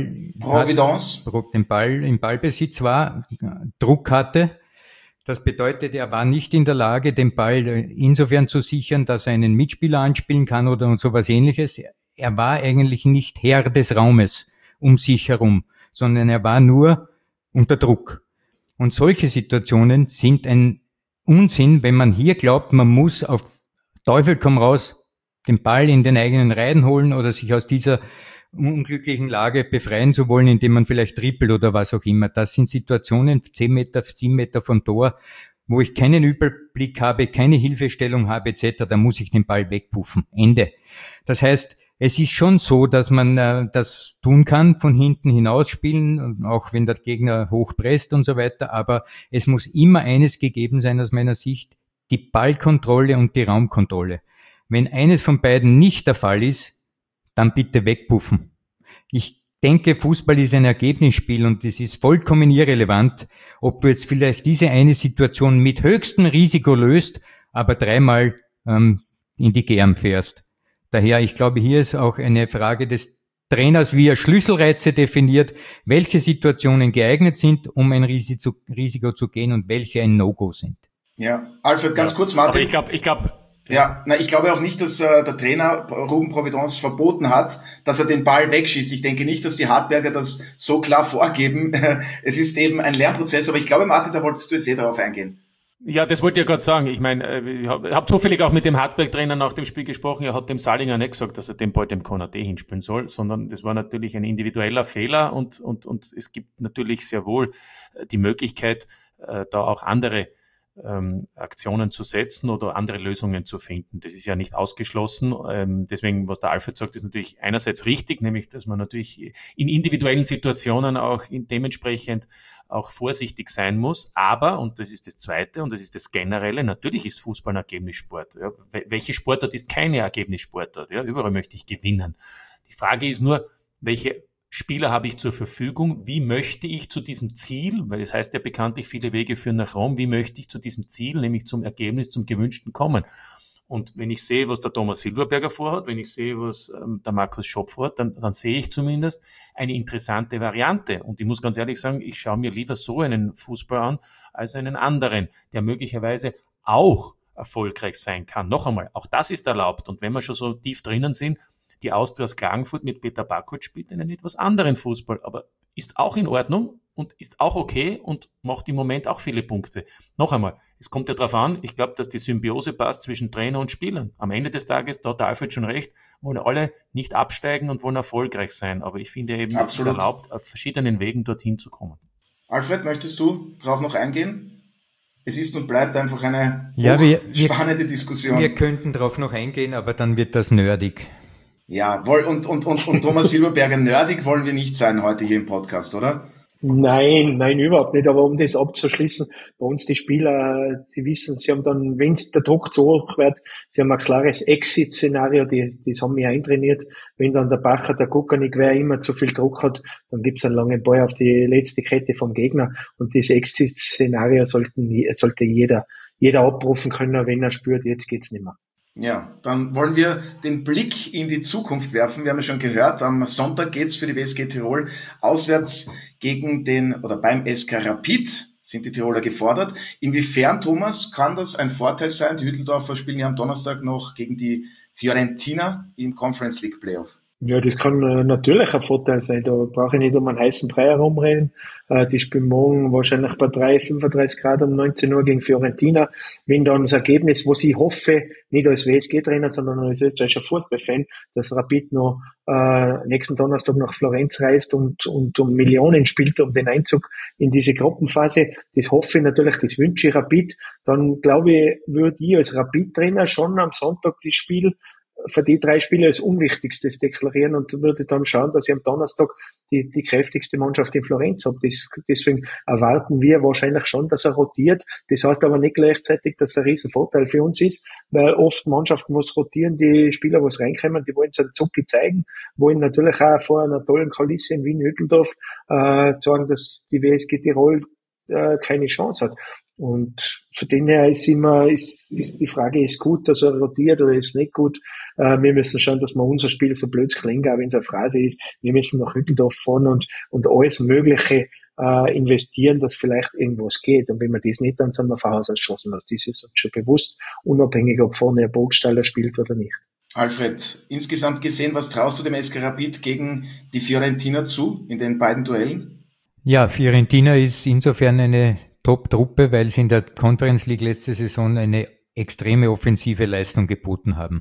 im Ballbesitz war, Druck hatte. Das bedeutet, er war nicht in der Lage, den Ball insofern zu sichern, dass er einen Mitspieler anspielen kann oder sowas Ähnliches. Er war eigentlich nicht Herr des Raumes um sich herum, sondern er war nur unter Druck. Und solche Situationen sind ein Unsinn, wenn man hier glaubt, man muss auf Teufel komm raus den Ball in den eigenen Reihen holen oder sich aus dieser unglücklichen Lage befreien zu wollen, indem man vielleicht trippelt oder was auch immer. Das sind Situationen, 10 Meter, 7 Meter vom Tor, wo ich keinen Überblick habe, keine Hilfestellung habe etc., da muss ich den Ball wegpuffen. Ende. Das heißt, es ist schon so, dass man das tun kann, von hinten hinausspielen, auch wenn der Gegner hochpresst und so weiter, aber es muss immer eines gegeben sein aus meiner Sicht, die Ballkontrolle und die Raumkontrolle. Wenn eines von beiden nicht der Fall ist, dann bitte wegpuffen. Ich denke, Fußball ist ein Ergebnisspiel und es ist vollkommen irrelevant, ob du jetzt vielleicht diese eine Situation mit höchstem Risiko löst, aber 3-mal in die Germ fährst. Daher, ich glaube, hier ist auch eine Frage des Trainers, wie er Schlüsselreize definiert, welche Situationen geeignet sind, um ein Risiko zu gehen und welche ein No-Go sind. Ja, Alfred, ganz kurz, Martin. Aber ich glaube, ich glaube auch nicht, dass der Trainer Ruben Providence verboten hat, dass er den Ball wegschießt. Ich denke nicht, dass die Hartberger das so klar vorgeben. Es ist eben ein Lernprozess, aber ich glaube, Martin, da wolltest du jetzt darauf eingehen. Ja, das wollte ich ja gerade sagen. Ich meine, ich habe zufällig auch mit dem Hartberg-Trainer nach dem Spiel gesprochen. Er hat dem Salinger nicht gesagt, dass er den Ball dem Konaté hinspielen soll, sondern das war natürlich ein individueller Fehler und es gibt natürlich sehr wohl die Möglichkeit, da auch andere Aktionen zu setzen oder andere Lösungen zu finden. Das ist ja nicht ausgeschlossen. Deswegen, was der Alfred sagt, ist natürlich einerseits richtig, nämlich, dass man natürlich in individuellen Situationen auch dementsprechend auch vorsichtig sein muss. Aber, und das ist das Zweite und das ist das Generelle, natürlich ist Fußball ein Ergebnissport. Ja. Welche Sportart ist keine Ergebnissportart? Ja, überall möchte ich gewinnen. Die Frage ist nur, welche Spieler habe ich zur Verfügung? Wie möchte ich zu diesem Ziel, weil das heißt ja bekanntlich, viele Wege führen nach Rom, wie möchte ich zu diesem Ziel, nämlich zum Ergebnis, zum Gewünschten kommen? Und wenn ich sehe, was der Thomas Silberberger vorhat, wenn ich sehe, was der Markus Schopp vorhat, dann sehe ich zumindest eine interessante Variante. Und ich muss ganz ehrlich sagen, ich schaue mir lieber so einen Fußball an, als einen anderen, der möglicherweise auch erfolgreich sein kann. Noch einmal, auch das ist erlaubt. Und wenn wir schon so tief drinnen sind, die Austria aus Klagenfurt mit Peter Backholt spielt einen etwas anderen Fußball, aber ist auch in Ordnung und ist auch okay und macht im Moment auch viele Punkte. Noch einmal, es kommt ja darauf an, ich glaube, dass die Symbiose passt zwischen Trainer und Spielern. Am Ende des Tages, da hat der Alfred schon recht, wollen alle nicht absteigen und wollen erfolgreich sein. Aber ich finde eben, es ist erlaubt, auf verschiedenen Wegen dorthin zu kommen. Alfred, möchtest du darauf noch eingehen? Es ist und bleibt einfach eine spannende Diskussion. Wir könnten darauf noch eingehen, aber dann wird das nerdig. Ja, und Thomas Silberberger, nerdig wollen wir nicht sein heute hier im Podcast, oder? Nein, überhaupt nicht. Aber um das abzuschließen, bei uns die Spieler, sie wissen, sie haben dann, wenn der Druck zu hoch wird, sie haben ein klares Exit-Szenario, das haben wir eintrainiert. Wenn dann der Bacher, der Kukanik, wer immer zu viel Druck hat, dann gibt's einen langen Ball auf die letzte Kette vom Gegner. Und das Exit-Szenario sollte jeder abrufen können, wenn er spürt, jetzt geht's nicht mehr. Ja, dann wollen wir den Blick in die Zukunft werfen. Wir haben ja schon gehört, am Sonntag geht's für die WSG Tirol auswärts beim SK Rapid sind die Tiroler gefordert. Inwiefern, Thomas, kann das ein Vorteil sein? Die Hütteldorfer spielen ja am Donnerstag noch gegen die Fiorentina im Conference League Playoff. Ja, das kann natürlich ein Vorteil sein. Da brauche ich nicht um einen heißen Brei herumreden. Die spielen morgen wahrscheinlich bei 35 Grad um 19 Uhr gegen Fiorentina. Wenn dann das Ergebnis, was ich hoffe, nicht als WSG-Trainer, sondern als österreichischer Fußballfan, dass Rapid noch nächsten Donnerstag nach Florenz reist und um Millionen spielt, um den Einzug in diese Gruppenphase. Das hoffe ich natürlich, das wünsche ich Rapid. Dann glaube ich, würde ich als Rapid-Trainer schon am Sonntag das Spiel für die 3 Spiele als Unwichtigstes deklarieren und würde dann schauen, dass ich am Donnerstag die kräftigste Mannschaft in Florenz habe. Deswegen erwarten wir wahrscheinlich schon, dass er rotiert. Das heißt aber nicht gleichzeitig, dass es ein Riesenvorteil für uns ist, weil oft Mannschaften muss rotieren, die Spieler, was reinkommen, die wollen seinen Zucki zeigen, wollen natürlich auch vor einer tollen Kulisse in Wien-Hütteldorf sagen, dass die WSG Tirol keine Chance hat. Und von dem her ist die Frage, ist gut, dass er rotiert oder ist nicht gut. Wir müssen schauen, dass wir unser Spiel, so blöd es klingt, auch wenn es eine Phrase ist, wir müssen nach Hütteldorf fahren und alles Mögliche investieren, dass vielleicht irgendwas geht. Und wenn wir das nicht, dann sind wir von Haus aus geschossen. Das ist uns schon bewusst, unabhängig, ob vorne ein Burgstaller spielt oder nicht. Alfred, insgesamt gesehen, was traust du dem SK Rapid gegen die Fiorentina zu in den beiden Duellen? Ja, Fiorentina ist insofern eine Top-Truppe, weil sie in der Conference League letzte Saison eine extreme offensive Leistung geboten haben.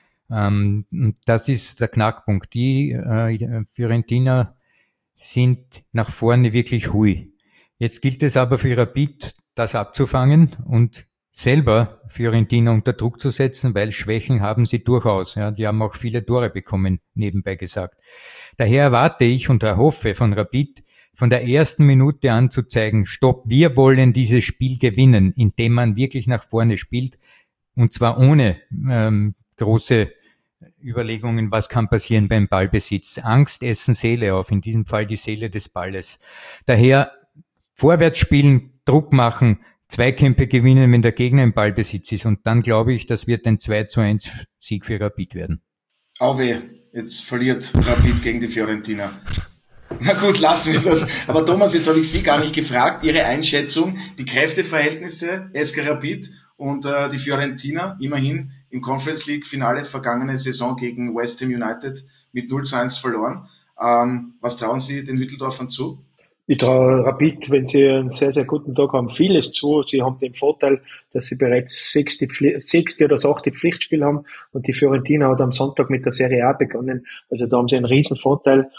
Das ist der Knackpunkt. Die Fiorentina sind nach vorne wirklich hui. Jetzt gilt es aber für Rapid, das abzufangen und selber Fiorentina unter Druck zu setzen, weil Schwächen haben sie durchaus. Ja, die haben auch viele Tore bekommen, nebenbei gesagt. Daher erwarte ich und erhoffe von Rapid, von der ersten Minute an zu zeigen, stopp, wir wollen dieses Spiel gewinnen, indem man wirklich nach vorne spielt und zwar ohne große Überlegungen, was kann passieren beim Ballbesitz. Angst essen Seele auf, in diesem Fall die Seele des Balles. Daher vorwärts spielen, Druck machen, Zweikämpfe gewinnen, wenn der Gegner im Ballbesitz ist. Und dann glaube ich, das wird ein 2:1 Sieg für Rapid werden. Auweh, jetzt verliert Rapid gegen die Fiorentina. Na gut, lassen wir das. Aber Thomas, jetzt habe ich Sie gar nicht gefragt. Ihre Einschätzung, die Kräfteverhältnisse, SK Rapid und die Fiorentina, immerhin im Conference League Finale vergangene Saison gegen West Ham United mit 0:1 verloren. Was trauen Sie den Hütteldorfern zu? Ich traue Rapid, wenn sie einen sehr, sehr guten Tag haben, vieles zu. Sie haben den Vorteil, dass sie bereits sechste oder das 8. Pflichtspiel haben und die Fiorentina hat am Sonntag mit der Serie A begonnen. Also da haben sie einen riesen Vorteil.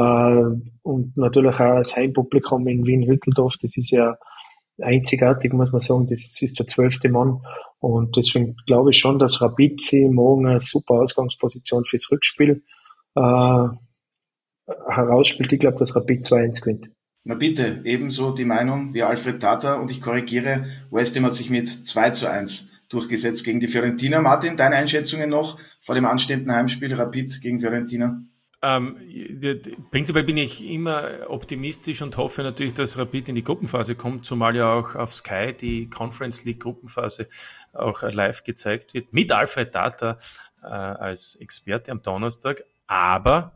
Und natürlich auch das Heimpublikum in Wien-Hütteldorf, das ist ja einzigartig, muss man sagen. Das ist der 12. Mann. Und deswegen glaube ich schon, dass Rapid sie morgen eine super Ausgangsposition fürs Rückspiel herausspielt. Ich glaube, dass Rapid 2:1 gewinnt. Na bitte, ebenso die Meinung wie Alfred Tata und ich korrigiere, West Ham hat sich mit 2:1 durchgesetzt gegen die Fiorentina. Martin, deine Einschätzungen noch vor dem anstehenden Heimspiel Rapid gegen Fiorentina? Prinzipiell bin ich immer optimistisch und hoffe natürlich, dass Rapid in die Gruppenphase kommt, zumal ja auch auf Sky die Conference League Gruppenphase auch live gezeigt wird, mit Alfred Tata als Experte am Donnerstag. Aber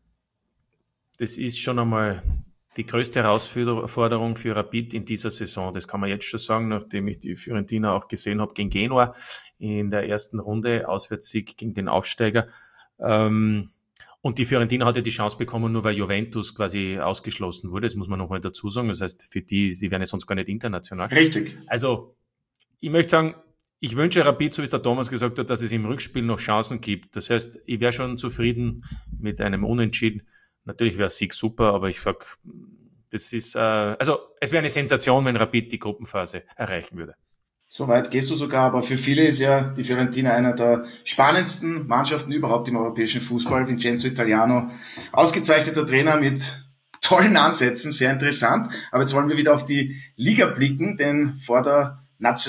das ist schon einmal die größte Herausforderung für Rapid in dieser Saison. Das kann man jetzt schon sagen, nachdem ich die Fiorentina auch gesehen habe gegen Genua in der ersten Runde, Auswärtssieg gegen den Aufsteiger. Und die Fiorentina hat ja die Chance bekommen, nur weil Juventus quasi ausgeschlossen wurde. Das muss man nochmal dazu sagen. Das heißt, für die wären ja sonst gar nicht international. Richtig. Also, ich möchte sagen, ich wünsche Rapid, so wie es der Thomas gesagt hat, dass es im Rückspiel noch Chancen gibt. Das heißt, ich wäre schon zufrieden mit einem Unentschieden. Natürlich wäre Sieg super, aber ich sag, das ist, also es wäre eine Sensation, wenn Rapid die Gruppenphase erreichen würde. So weit gehst du sogar, aber für viele ist ja die Fiorentina einer der spannendsten Mannschaften überhaupt im europäischen Fußball. Vincenzo Italiano, ausgezeichneter Trainer mit tollen Ansätzen, sehr interessant. Aber jetzt wollen wir wieder auf die Liga blicken, denn vor der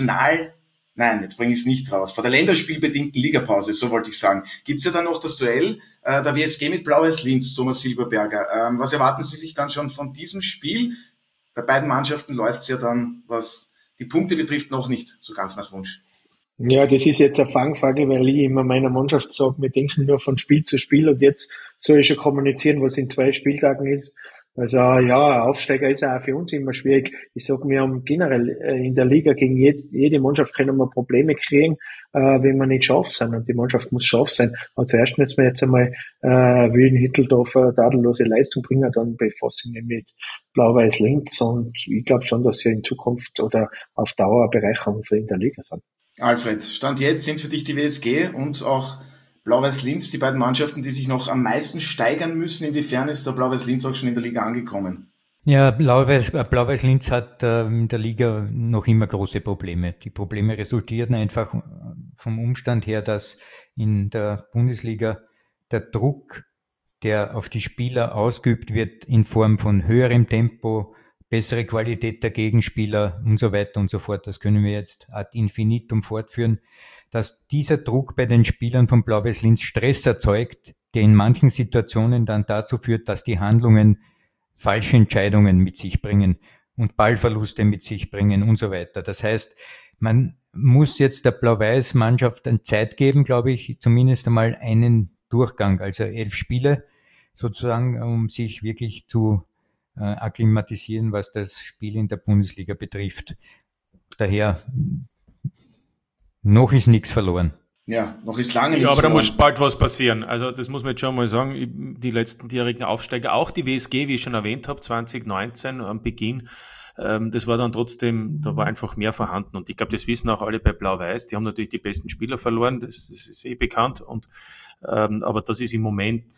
jetzt bringe ich es nicht raus. Vor der länderspielbedingten Ligapause, so wollte ich sagen, gibt's ja dann noch das Duell der WSG mit Blau-Weiß Linz, Thomas Silberberger. Was erwarten Sie sich dann schon von diesem Spiel? Bei beiden Mannschaften läuft's ja dann, was die Punkte betrifft, noch nicht so ganz nach Wunsch. Ja, das ist jetzt eine Fangfrage, weil ich immer meiner Mannschaft sage, wir denken nur von Spiel zu Spiel und jetzt soll ich schon kommunizieren, was in 2 Spieltagen ist. Also ja, Aufsteiger ist auch für uns immer schwierig. Ich sage, wir haben generell in der Liga gegen jede Mannschaft können wir Probleme kriegen, wenn wir nicht scharf sind. Und die Mannschaft muss scharf sein. Aber zuerst müssen wir jetzt einmal Wien-Hütteldorf eine tadellose Leistung bringen, dann befassen wir mit Blau-Weiß Linz. Und ich glaube schon, dass sie in Zukunft oder auf Dauer eine Bereicherung in der Liga sind. Alfred, Stand jetzt sind für dich die WSG und auch Blau-Weiß Linz die beiden Mannschaften, die sich noch am meisten steigern müssen. Inwiefern ist der Blau-Weiß Linz auch schon in der Liga angekommen? Ja, Blau-Weiß Linz hat in der Liga noch immer große Probleme. Die Probleme resultieren einfach vom Umstand her, dass in der Bundesliga der Druck, der auf die Spieler ausgeübt wird, in Form von höherem Tempo, bessere Qualität der Gegenspieler und so weiter und so fort, das können wir jetzt ad infinitum fortführen, dass dieser Druck bei den Spielern von Blau-Weiß Linz Stress erzeugt, der in manchen Situationen dann dazu führt, dass die Handlungen falsche Entscheidungen mit sich bringen und Ballverluste mit sich bringen und so weiter. Das heißt, man muss jetzt der Blau-Weiß-Mannschaft eine Zeit geben, glaube ich, zumindest einmal einen Durchgang, also 11 Spiele sozusagen, um sich wirklich zu akklimatisieren, was das Spiel in der Bundesliga betrifft. Daher noch ist nichts verloren. Ja, noch ist lange nichts verloren. Ja, aber da muss bald was passieren. Also das muss man jetzt schon mal sagen. Die letztenjährigen Aufsteiger, auch die WSG, wie ich schon erwähnt habe, 2019 am Beginn, das war dann trotzdem, da war einfach mehr vorhanden. Und ich glaube, das wissen auch alle bei Blau-Weiß. Die haben natürlich die besten Spieler verloren, das ist bekannt. Aber das ist im Moment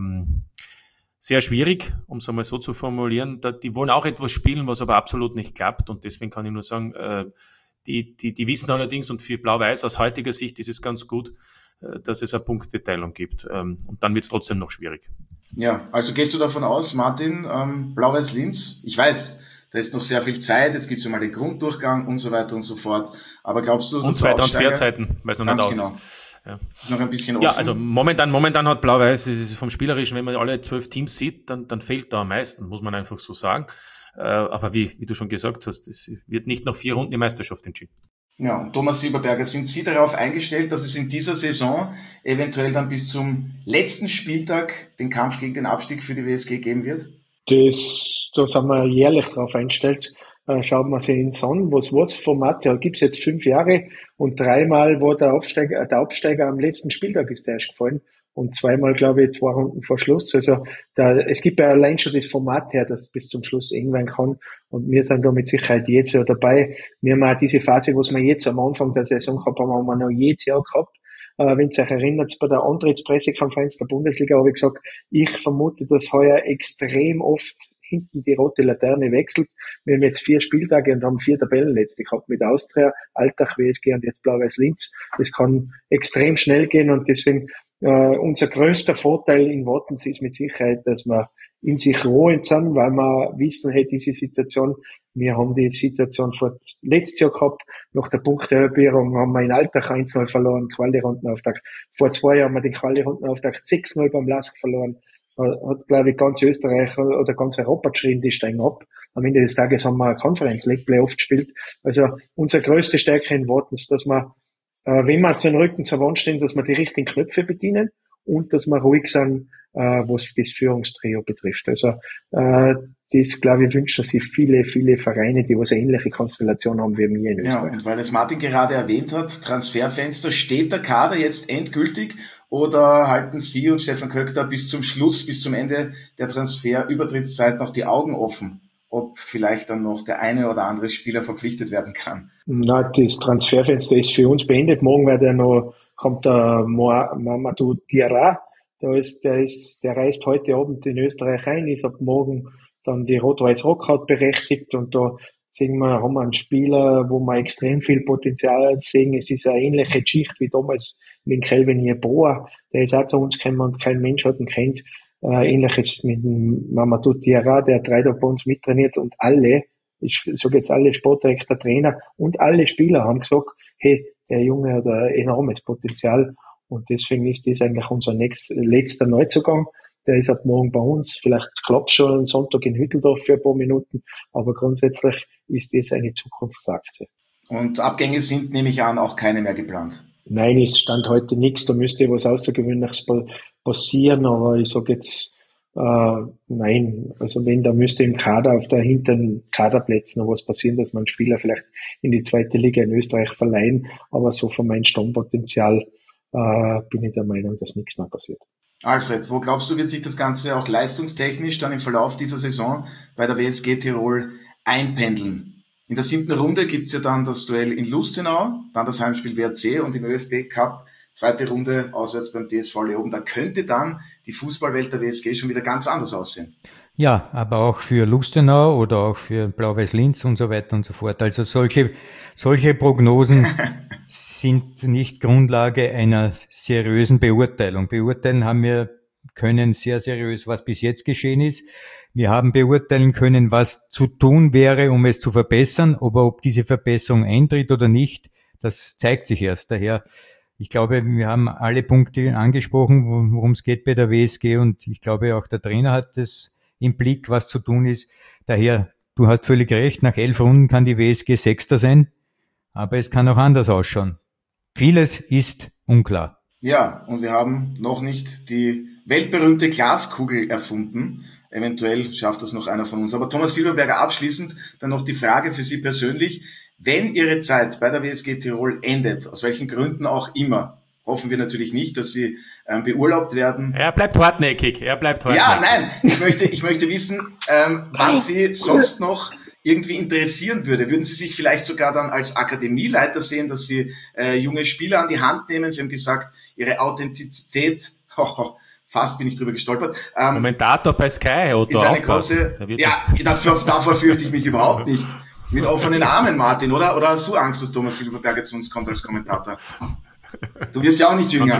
sehr schwierig, um es einmal so zu formulieren. Die wollen auch etwas spielen, was aber absolut nicht klappt. Und deswegen kann ich nur sagen, die wissen allerdings, und für Blau-Weiß aus heutiger Sicht ist es ganz gut, dass es eine Punkteteilung gibt. Und dann wird es trotzdem noch schwierig. Ja, also gehst du davon aus, Martin, Blau-Weiß Linz, ich weiß, da ist noch sehr viel Zeit, jetzt gibt es ja mal den Grunddurchgang und so weiter und so fort. Aber glaubst du, und zwei Transferzeiten, weil es noch nicht aus ist. Ja. Ist noch ein bisschen offen. Ja, also momentan hat Blau-Weiß, vom Spielerischen, wenn man alle 12 Teams sieht, dann fehlt da am meisten, muss man einfach so sagen. Aber wie du schon gesagt hast, es wird nicht nach 4 Runden die Meisterschaft entschieden. Ja, und Thomas Silberberger, sind Sie darauf eingestellt, dass es in dieser Saison eventuell dann bis zum letzten Spieltag den Kampf gegen den Abstieg für die WSG geben wird? Da sind wir jährlich drauf eingestellt. Schaut man sich ins an, was Format, ja, gibt's jetzt 5 Jahre und 3-mal war der Absteiger am letzten Spieltag ist der erst gefallen und 2-mal, glaube ich, 2 Runden vor Schluss. Also es gibt ja allein schon das Format her, dass es bis zum Schluss eng werden kann und wir sind da mit Sicherheit jedes Jahr dabei. Wir haben auch diese Phase, was wir jetzt am Anfang der Saison gehabt haben, haben wir noch jedes Jahr gehabt. Wenn ihr euch erinnert, bei der Antrittspressekonferenz der Bundesliga habe ich gesagt, ich vermute, dass heuer extrem oft hinten die rote Laterne wechselt. Wir haben jetzt 4 Spieltage und haben 4 Tabellenletzte gehabt mit Austria, Altach, WSG und jetzt Blau-Weiß Linz. Das kann extrem schnell gehen und deswegen unser größter Vorteil in Wattens ist mit Sicherheit, dass wir in sich ruhend sind, weil wir wissen, hey, diese Situation, wir haben die Situation letztes Jahr gehabt, nach der Punktehalbierung haben wir in Altach 1-0 verloren, Quali-Rundenauftakt. Vor 2 Jahren haben wir den Quali-Rundenauftakt 6-0 beim LASK verloren. Hat, glaube ich, ganz Österreich oder ganz Europa geschrien, die steigen ab. Am Ende des Tages haben wir eine Conference League Playoff gespielt. Also unsere größte Stärke in Wattens, dass wir, wenn wir zu den Rücken zur Wand stehen, dass wir die richtigen Knöpfe bedienen und dass wir ruhig sind, was das Führungstrio betrifft. Also das, glaube ich, wünschen sich viele, viele Vereine, die was eine ähnliche Konstellation haben wie wir in Österreich. Ja, und weil es Martin gerade erwähnt hat, Transferfenster, steht der Kader jetzt endgültig oder halten Sie und Stefan Köckter bis zum Schluss, bis zum Ende der Transferübertrittszeit noch die Augen offen, ob vielleicht dann noch der eine oder andere Spieler verpflichtet werden kann? Na, das Transferfenster ist für uns beendet. Morgen kommt der Mamadou Diarra. Der reist heute Abend in Österreich ein, ist ab morgen dann die Rot-Weiß Rockraut berechtigt und da haben wir einen Spieler, wo wir extrem viel Potenzial sehen. Es ist eine ähnliche Geschichte wie damals mit Kelvin Yeboah. Der ist auch zu uns gekommen und kein Mensch hat ihn kennt. Ähnliches mit dem Mamadou Diarra, der 3 Tage bei uns mittrainiert und ich sage jetzt alle Sportdirektor, Trainer und alle Spieler haben gesagt, hey, der Junge hat ein enormes Potenzial und deswegen ist das eigentlich unser letzter Neuzugang. Der ist ab morgen bei uns. Vielleicht klappt schon am Sonntag in Hütteldorf für ein paar Minuten, aber grundsätzlich ist das eine Zukunftsaktie. Und Abgänge sind, nehme ich an, auch keine mehr geplant? Nein, es stand heute nichts. Da müsste was Außergewöhnliches passieren, aber ich sage jetzt, nein. Also wenn, da müsste im Kader auf der hinteren Kaderplätzen noch was passieren, dass man Spieler vielleicht in die 2. Liga in Österreich verleihen, aber so von meinem Stammpotenzial bin ich der Meinung, dass nichts mehr passiert. Alfred, wo glaubst du, wird sich das Ganze auch leistungstechnisch dann im Verlauf dieser Saison bei der WSG Tirol einpendeln? In der 7. Runde gibt's ja dann das Duell in Lustenau, dann das Heimspiel WRC und im ÖFB Cup 2. Runde auswärts beim TSV Leoben. Da könnte dann die Fußballwelt der WSG schon wieder ganz anders aussehen. Ja, aber auch für Lustenau oder auch für Blau-Weiß Linz und so weiter und so fort. Also solche Prognosen sind nicht Grundlage einer seriösen Beurteilung. Können sehr seriös, was bis jetzt geschehen ist. Wir haben beurteilen können, was zu tun wäre, um es zu verbessern. Aber ob diese Verbesserung eintritt oder nicht, das zeigt sich erst. Daher, ich glaube, wir haben alle Punkte angesprochen, worum es geht bei der WSG und ich glaube auch der Trainer hat das im Blick, was zu tun ist. Daher, du hast völlig recht, nach 11 Runden kann die WSG Sechster sein, aber es kann auch anders ausschauen. Vieles ist unklar. Ja, und wir haben noch nicht die weltberühmte Glaskugel erfunden. Eventuell schafft das noch einer von uns. Aber Thomas Silberberger, abschließend dann noch die Frage für Sie persönlich. Wenn Ihre Zeit bei der WSG Tirol endet, aus welchen Gründen auch immer, hoffen wir natürlich nicht, dass Sie beurlaubt werden. Er bleibt hartnäckig. Ja, nein, ich möchte wissen, was Sie sonst noch irgendwie interessieren würde. Würden Sie sich vielleicht sogar dann als Akademieleiter sehen, dass Sie junge Spieler an die Hand nehmen? Sie haben gesagt, Ihre Authentizität, fast bin ich drüber gestolpert. Kommentator bei Sky, Otto, ist eine große, ja, davor fürchte ich mich überhaupt nicht. Mit offenen Armen, Martin, oder? Oder hast du Angst, dass Thomas Silberberger zu uns kommt als Kommentator? Du wirst ja auch nicht jünger.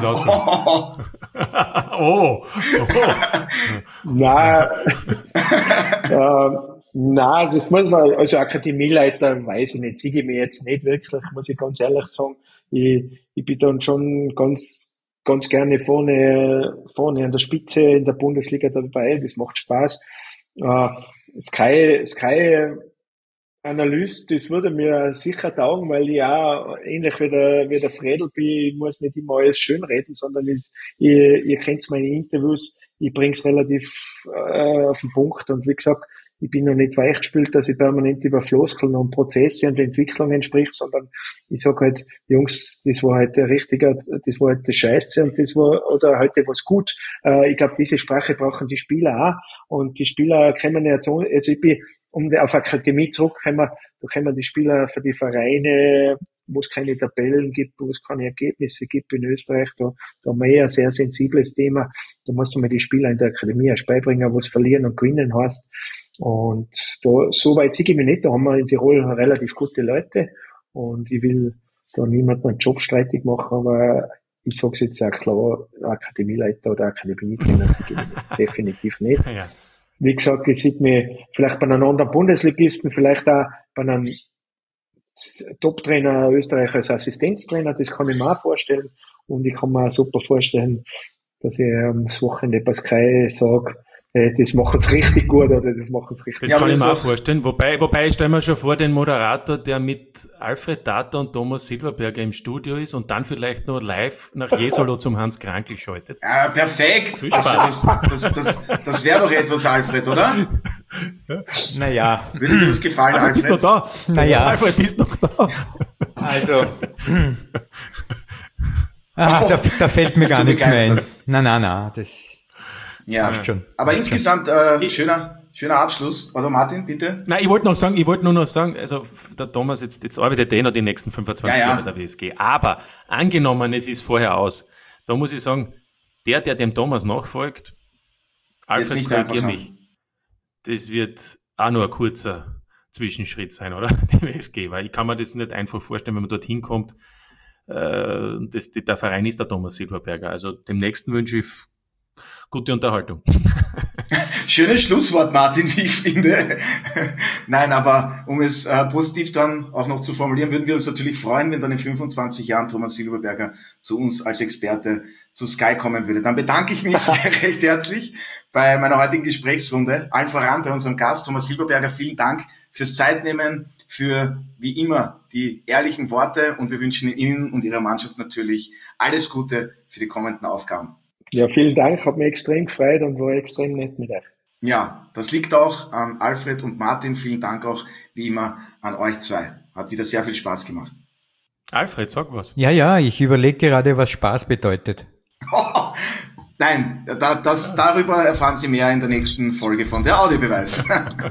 Nein, das muss man, also Akademieleiter weiß ich nicht, sehe ich mir jetzt nicht wirklich, muss ich ganz ehrlich sagen. Ich bin dann schon ganz gerne vorne an der Spitze in der Bundesliga dabei, das macht Spaß. Sky Analyst, das würde mir sicher taugen, weil ich auch ähnlich wie der Fredel bin, ich muss nicht immer alles schön reden, sondern ihr kennt meine Interviews, ich bring's relativ auf den Punkt und wie gesagt, ich bin noch nicht weichgespült, dass ich permanent über Floskeln und Prozesse und Entwicklungen sprich, sondern ich sage halt, Jungs, das war halt das war halt der Scheiße und das war, oder heute was gut. Ich glaube, diese Sprache brauchen die Spieler auch und die Spieler können ja so, also ich bin, auf Akademie zurückkommen, da können die Spieler für die Vereine, wo es keine Tabellen gibt, wo es keine Ergebnisse gibt in Österreich, da haben wir eher ein sehr sensibles Thema. Da musst du mir die Spieler in der Akademie erst beibringen, wo es verlieren und gewinnen heißt. Und da, so weit sehe ich mich nicht, da haben wir in Tirol relativ gute Leute und ich will da niemanden einen Job streitig machen, aber ich sage es jetzt auch klar, Akademieleiter oder Akademietrainer definitiv nicht. Ja. Wie gesagt, ich sehe mich vielleicht bei einem anderen Bundesligisten, vielleicht auch bei einem Top-Trainer Österreich als Assistenztrainer, das kann ich mir auch vorstellen. Und ich kann mir auch super vorstellen, dass ich am Wochenende bei Sky sage, das machen sie richtig gut oder das machen sie richtig gut. Das kann ich mir auch vorstellen. Wobei ich stelle mir schon vor, den Moderator, der mit Alfred Tata und Thomas Silberberger im Studio ist und dann vielleicht nur live nach Jesolo zum Hans Krankl schaltet. Ja, perfekt. Viel Spaß. Das wäre doch etwas, Alfred, oder? Naja. Würde dir das gefallen, Alfred? Bist du da? Naja. Alfred, bist du noch da? Also. Da fällt mir gar nichts mehr ein. Nein, das... Ja, passt schon. Aber insgesamt schöner Abschluss. Oder Martin, bitte? Nein, ich wollte nur noch sagen, also der Thomas, jetzt arbeitet noch die nächsten 25 Jahre bei der WSG. Aber angenommen, es ist vorher aus, da muss ich sagen, der dem Thomas nachfolgt, Alfred, korrigier mich, das wird auch nur ein kurzer Zwischenschritt sein, oder? Die WSG, weil ich kann mir das nicht einfach vorstellen, wenn man dorthin kommt. Der Verein ist der Thomas Silberberger. Also dem nächsten wünsche ich gute Unterhaltung. Schönes Schlusswort, Martin, wie ich finde. Nein, aber um es positiv dann auch noch zu formulieren, würden wir uns natürlich freuen, wenn dann in 25 Jahren Thomas Silberberger zu uns als Experte zu Sky kommen würde. Dann bedanke ich mich recht herzlich bei meiner heutigen Gesprächsrunde. Allen voran bei unserem Gast Thomas Silberberger. Vielen Dank fürs Zeitnehmen, für wie immer die ehrlichen Worte und wir wünschen Ihnen und Ihrer Mannschaft natürlich alles Gute für die kommenden Aufgaben. Ja, vielen Dank, hat mich extrem gefreut und war extrem nett mit euch. Ja, das liegt auch an Alfred und Martin. Vielen Dank auch, wie immer, an euch zwei. Hat wieder sehr viel Spaß gemacht. Alfred, sag was. Ja, ich überlege gerade, was Spaß bedeutet. Nein, darüber erfahren Sie mehr in der nächsten Folge von der Audiobeweis.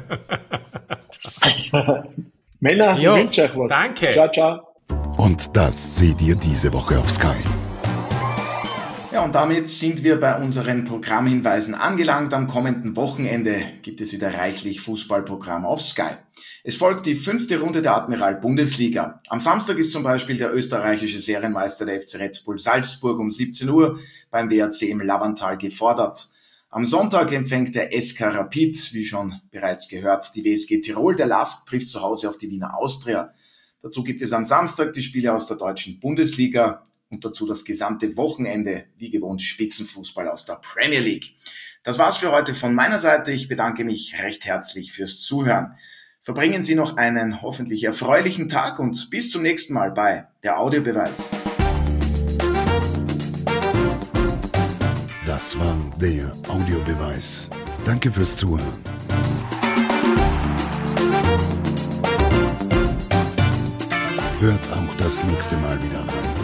Männer, ich wünsche euch was. Danke. Ciao. Und das seht ihr diese Woche auf Sky. Ja, und damit sind wir bei unseren Programmhinweisen angelangt. Am kommenden Wochenende gibt es wieder reichlich Fußballprogramm auf Sky. Es folgt die 5. Runde der Admiral Bundesliga. Am Samstag ist zum Beispiel der österreichische Serienmeister der FC Red Bull Salzburg um 17 Uhr beim WRC im Lavantal gefordert. Am Sonntag empfängt der SK Rapid, wie schon bereits gehört, die WSG Tirol. Der LASK trifft zu Hause auf die Wiener Austria. Dazu gibt es am Samstag die Spiele aus der deutschen Bundesliga und dazu das gesamte Wochenende, wie gewohnt, Spitzenfußball aus der Premier League. Das war's für heute von meiner Seite. Ich bedanke mich recht herzlich fürs Zuhören. Verbringen Sie noch einen hoffentlich erfreulichen Tag und bis zum nächsten Mal bei der Audiobeweis. Das war der Audiobeweis. Danke fürs Zuhören. Hört auch das nächste Mal wieder rein.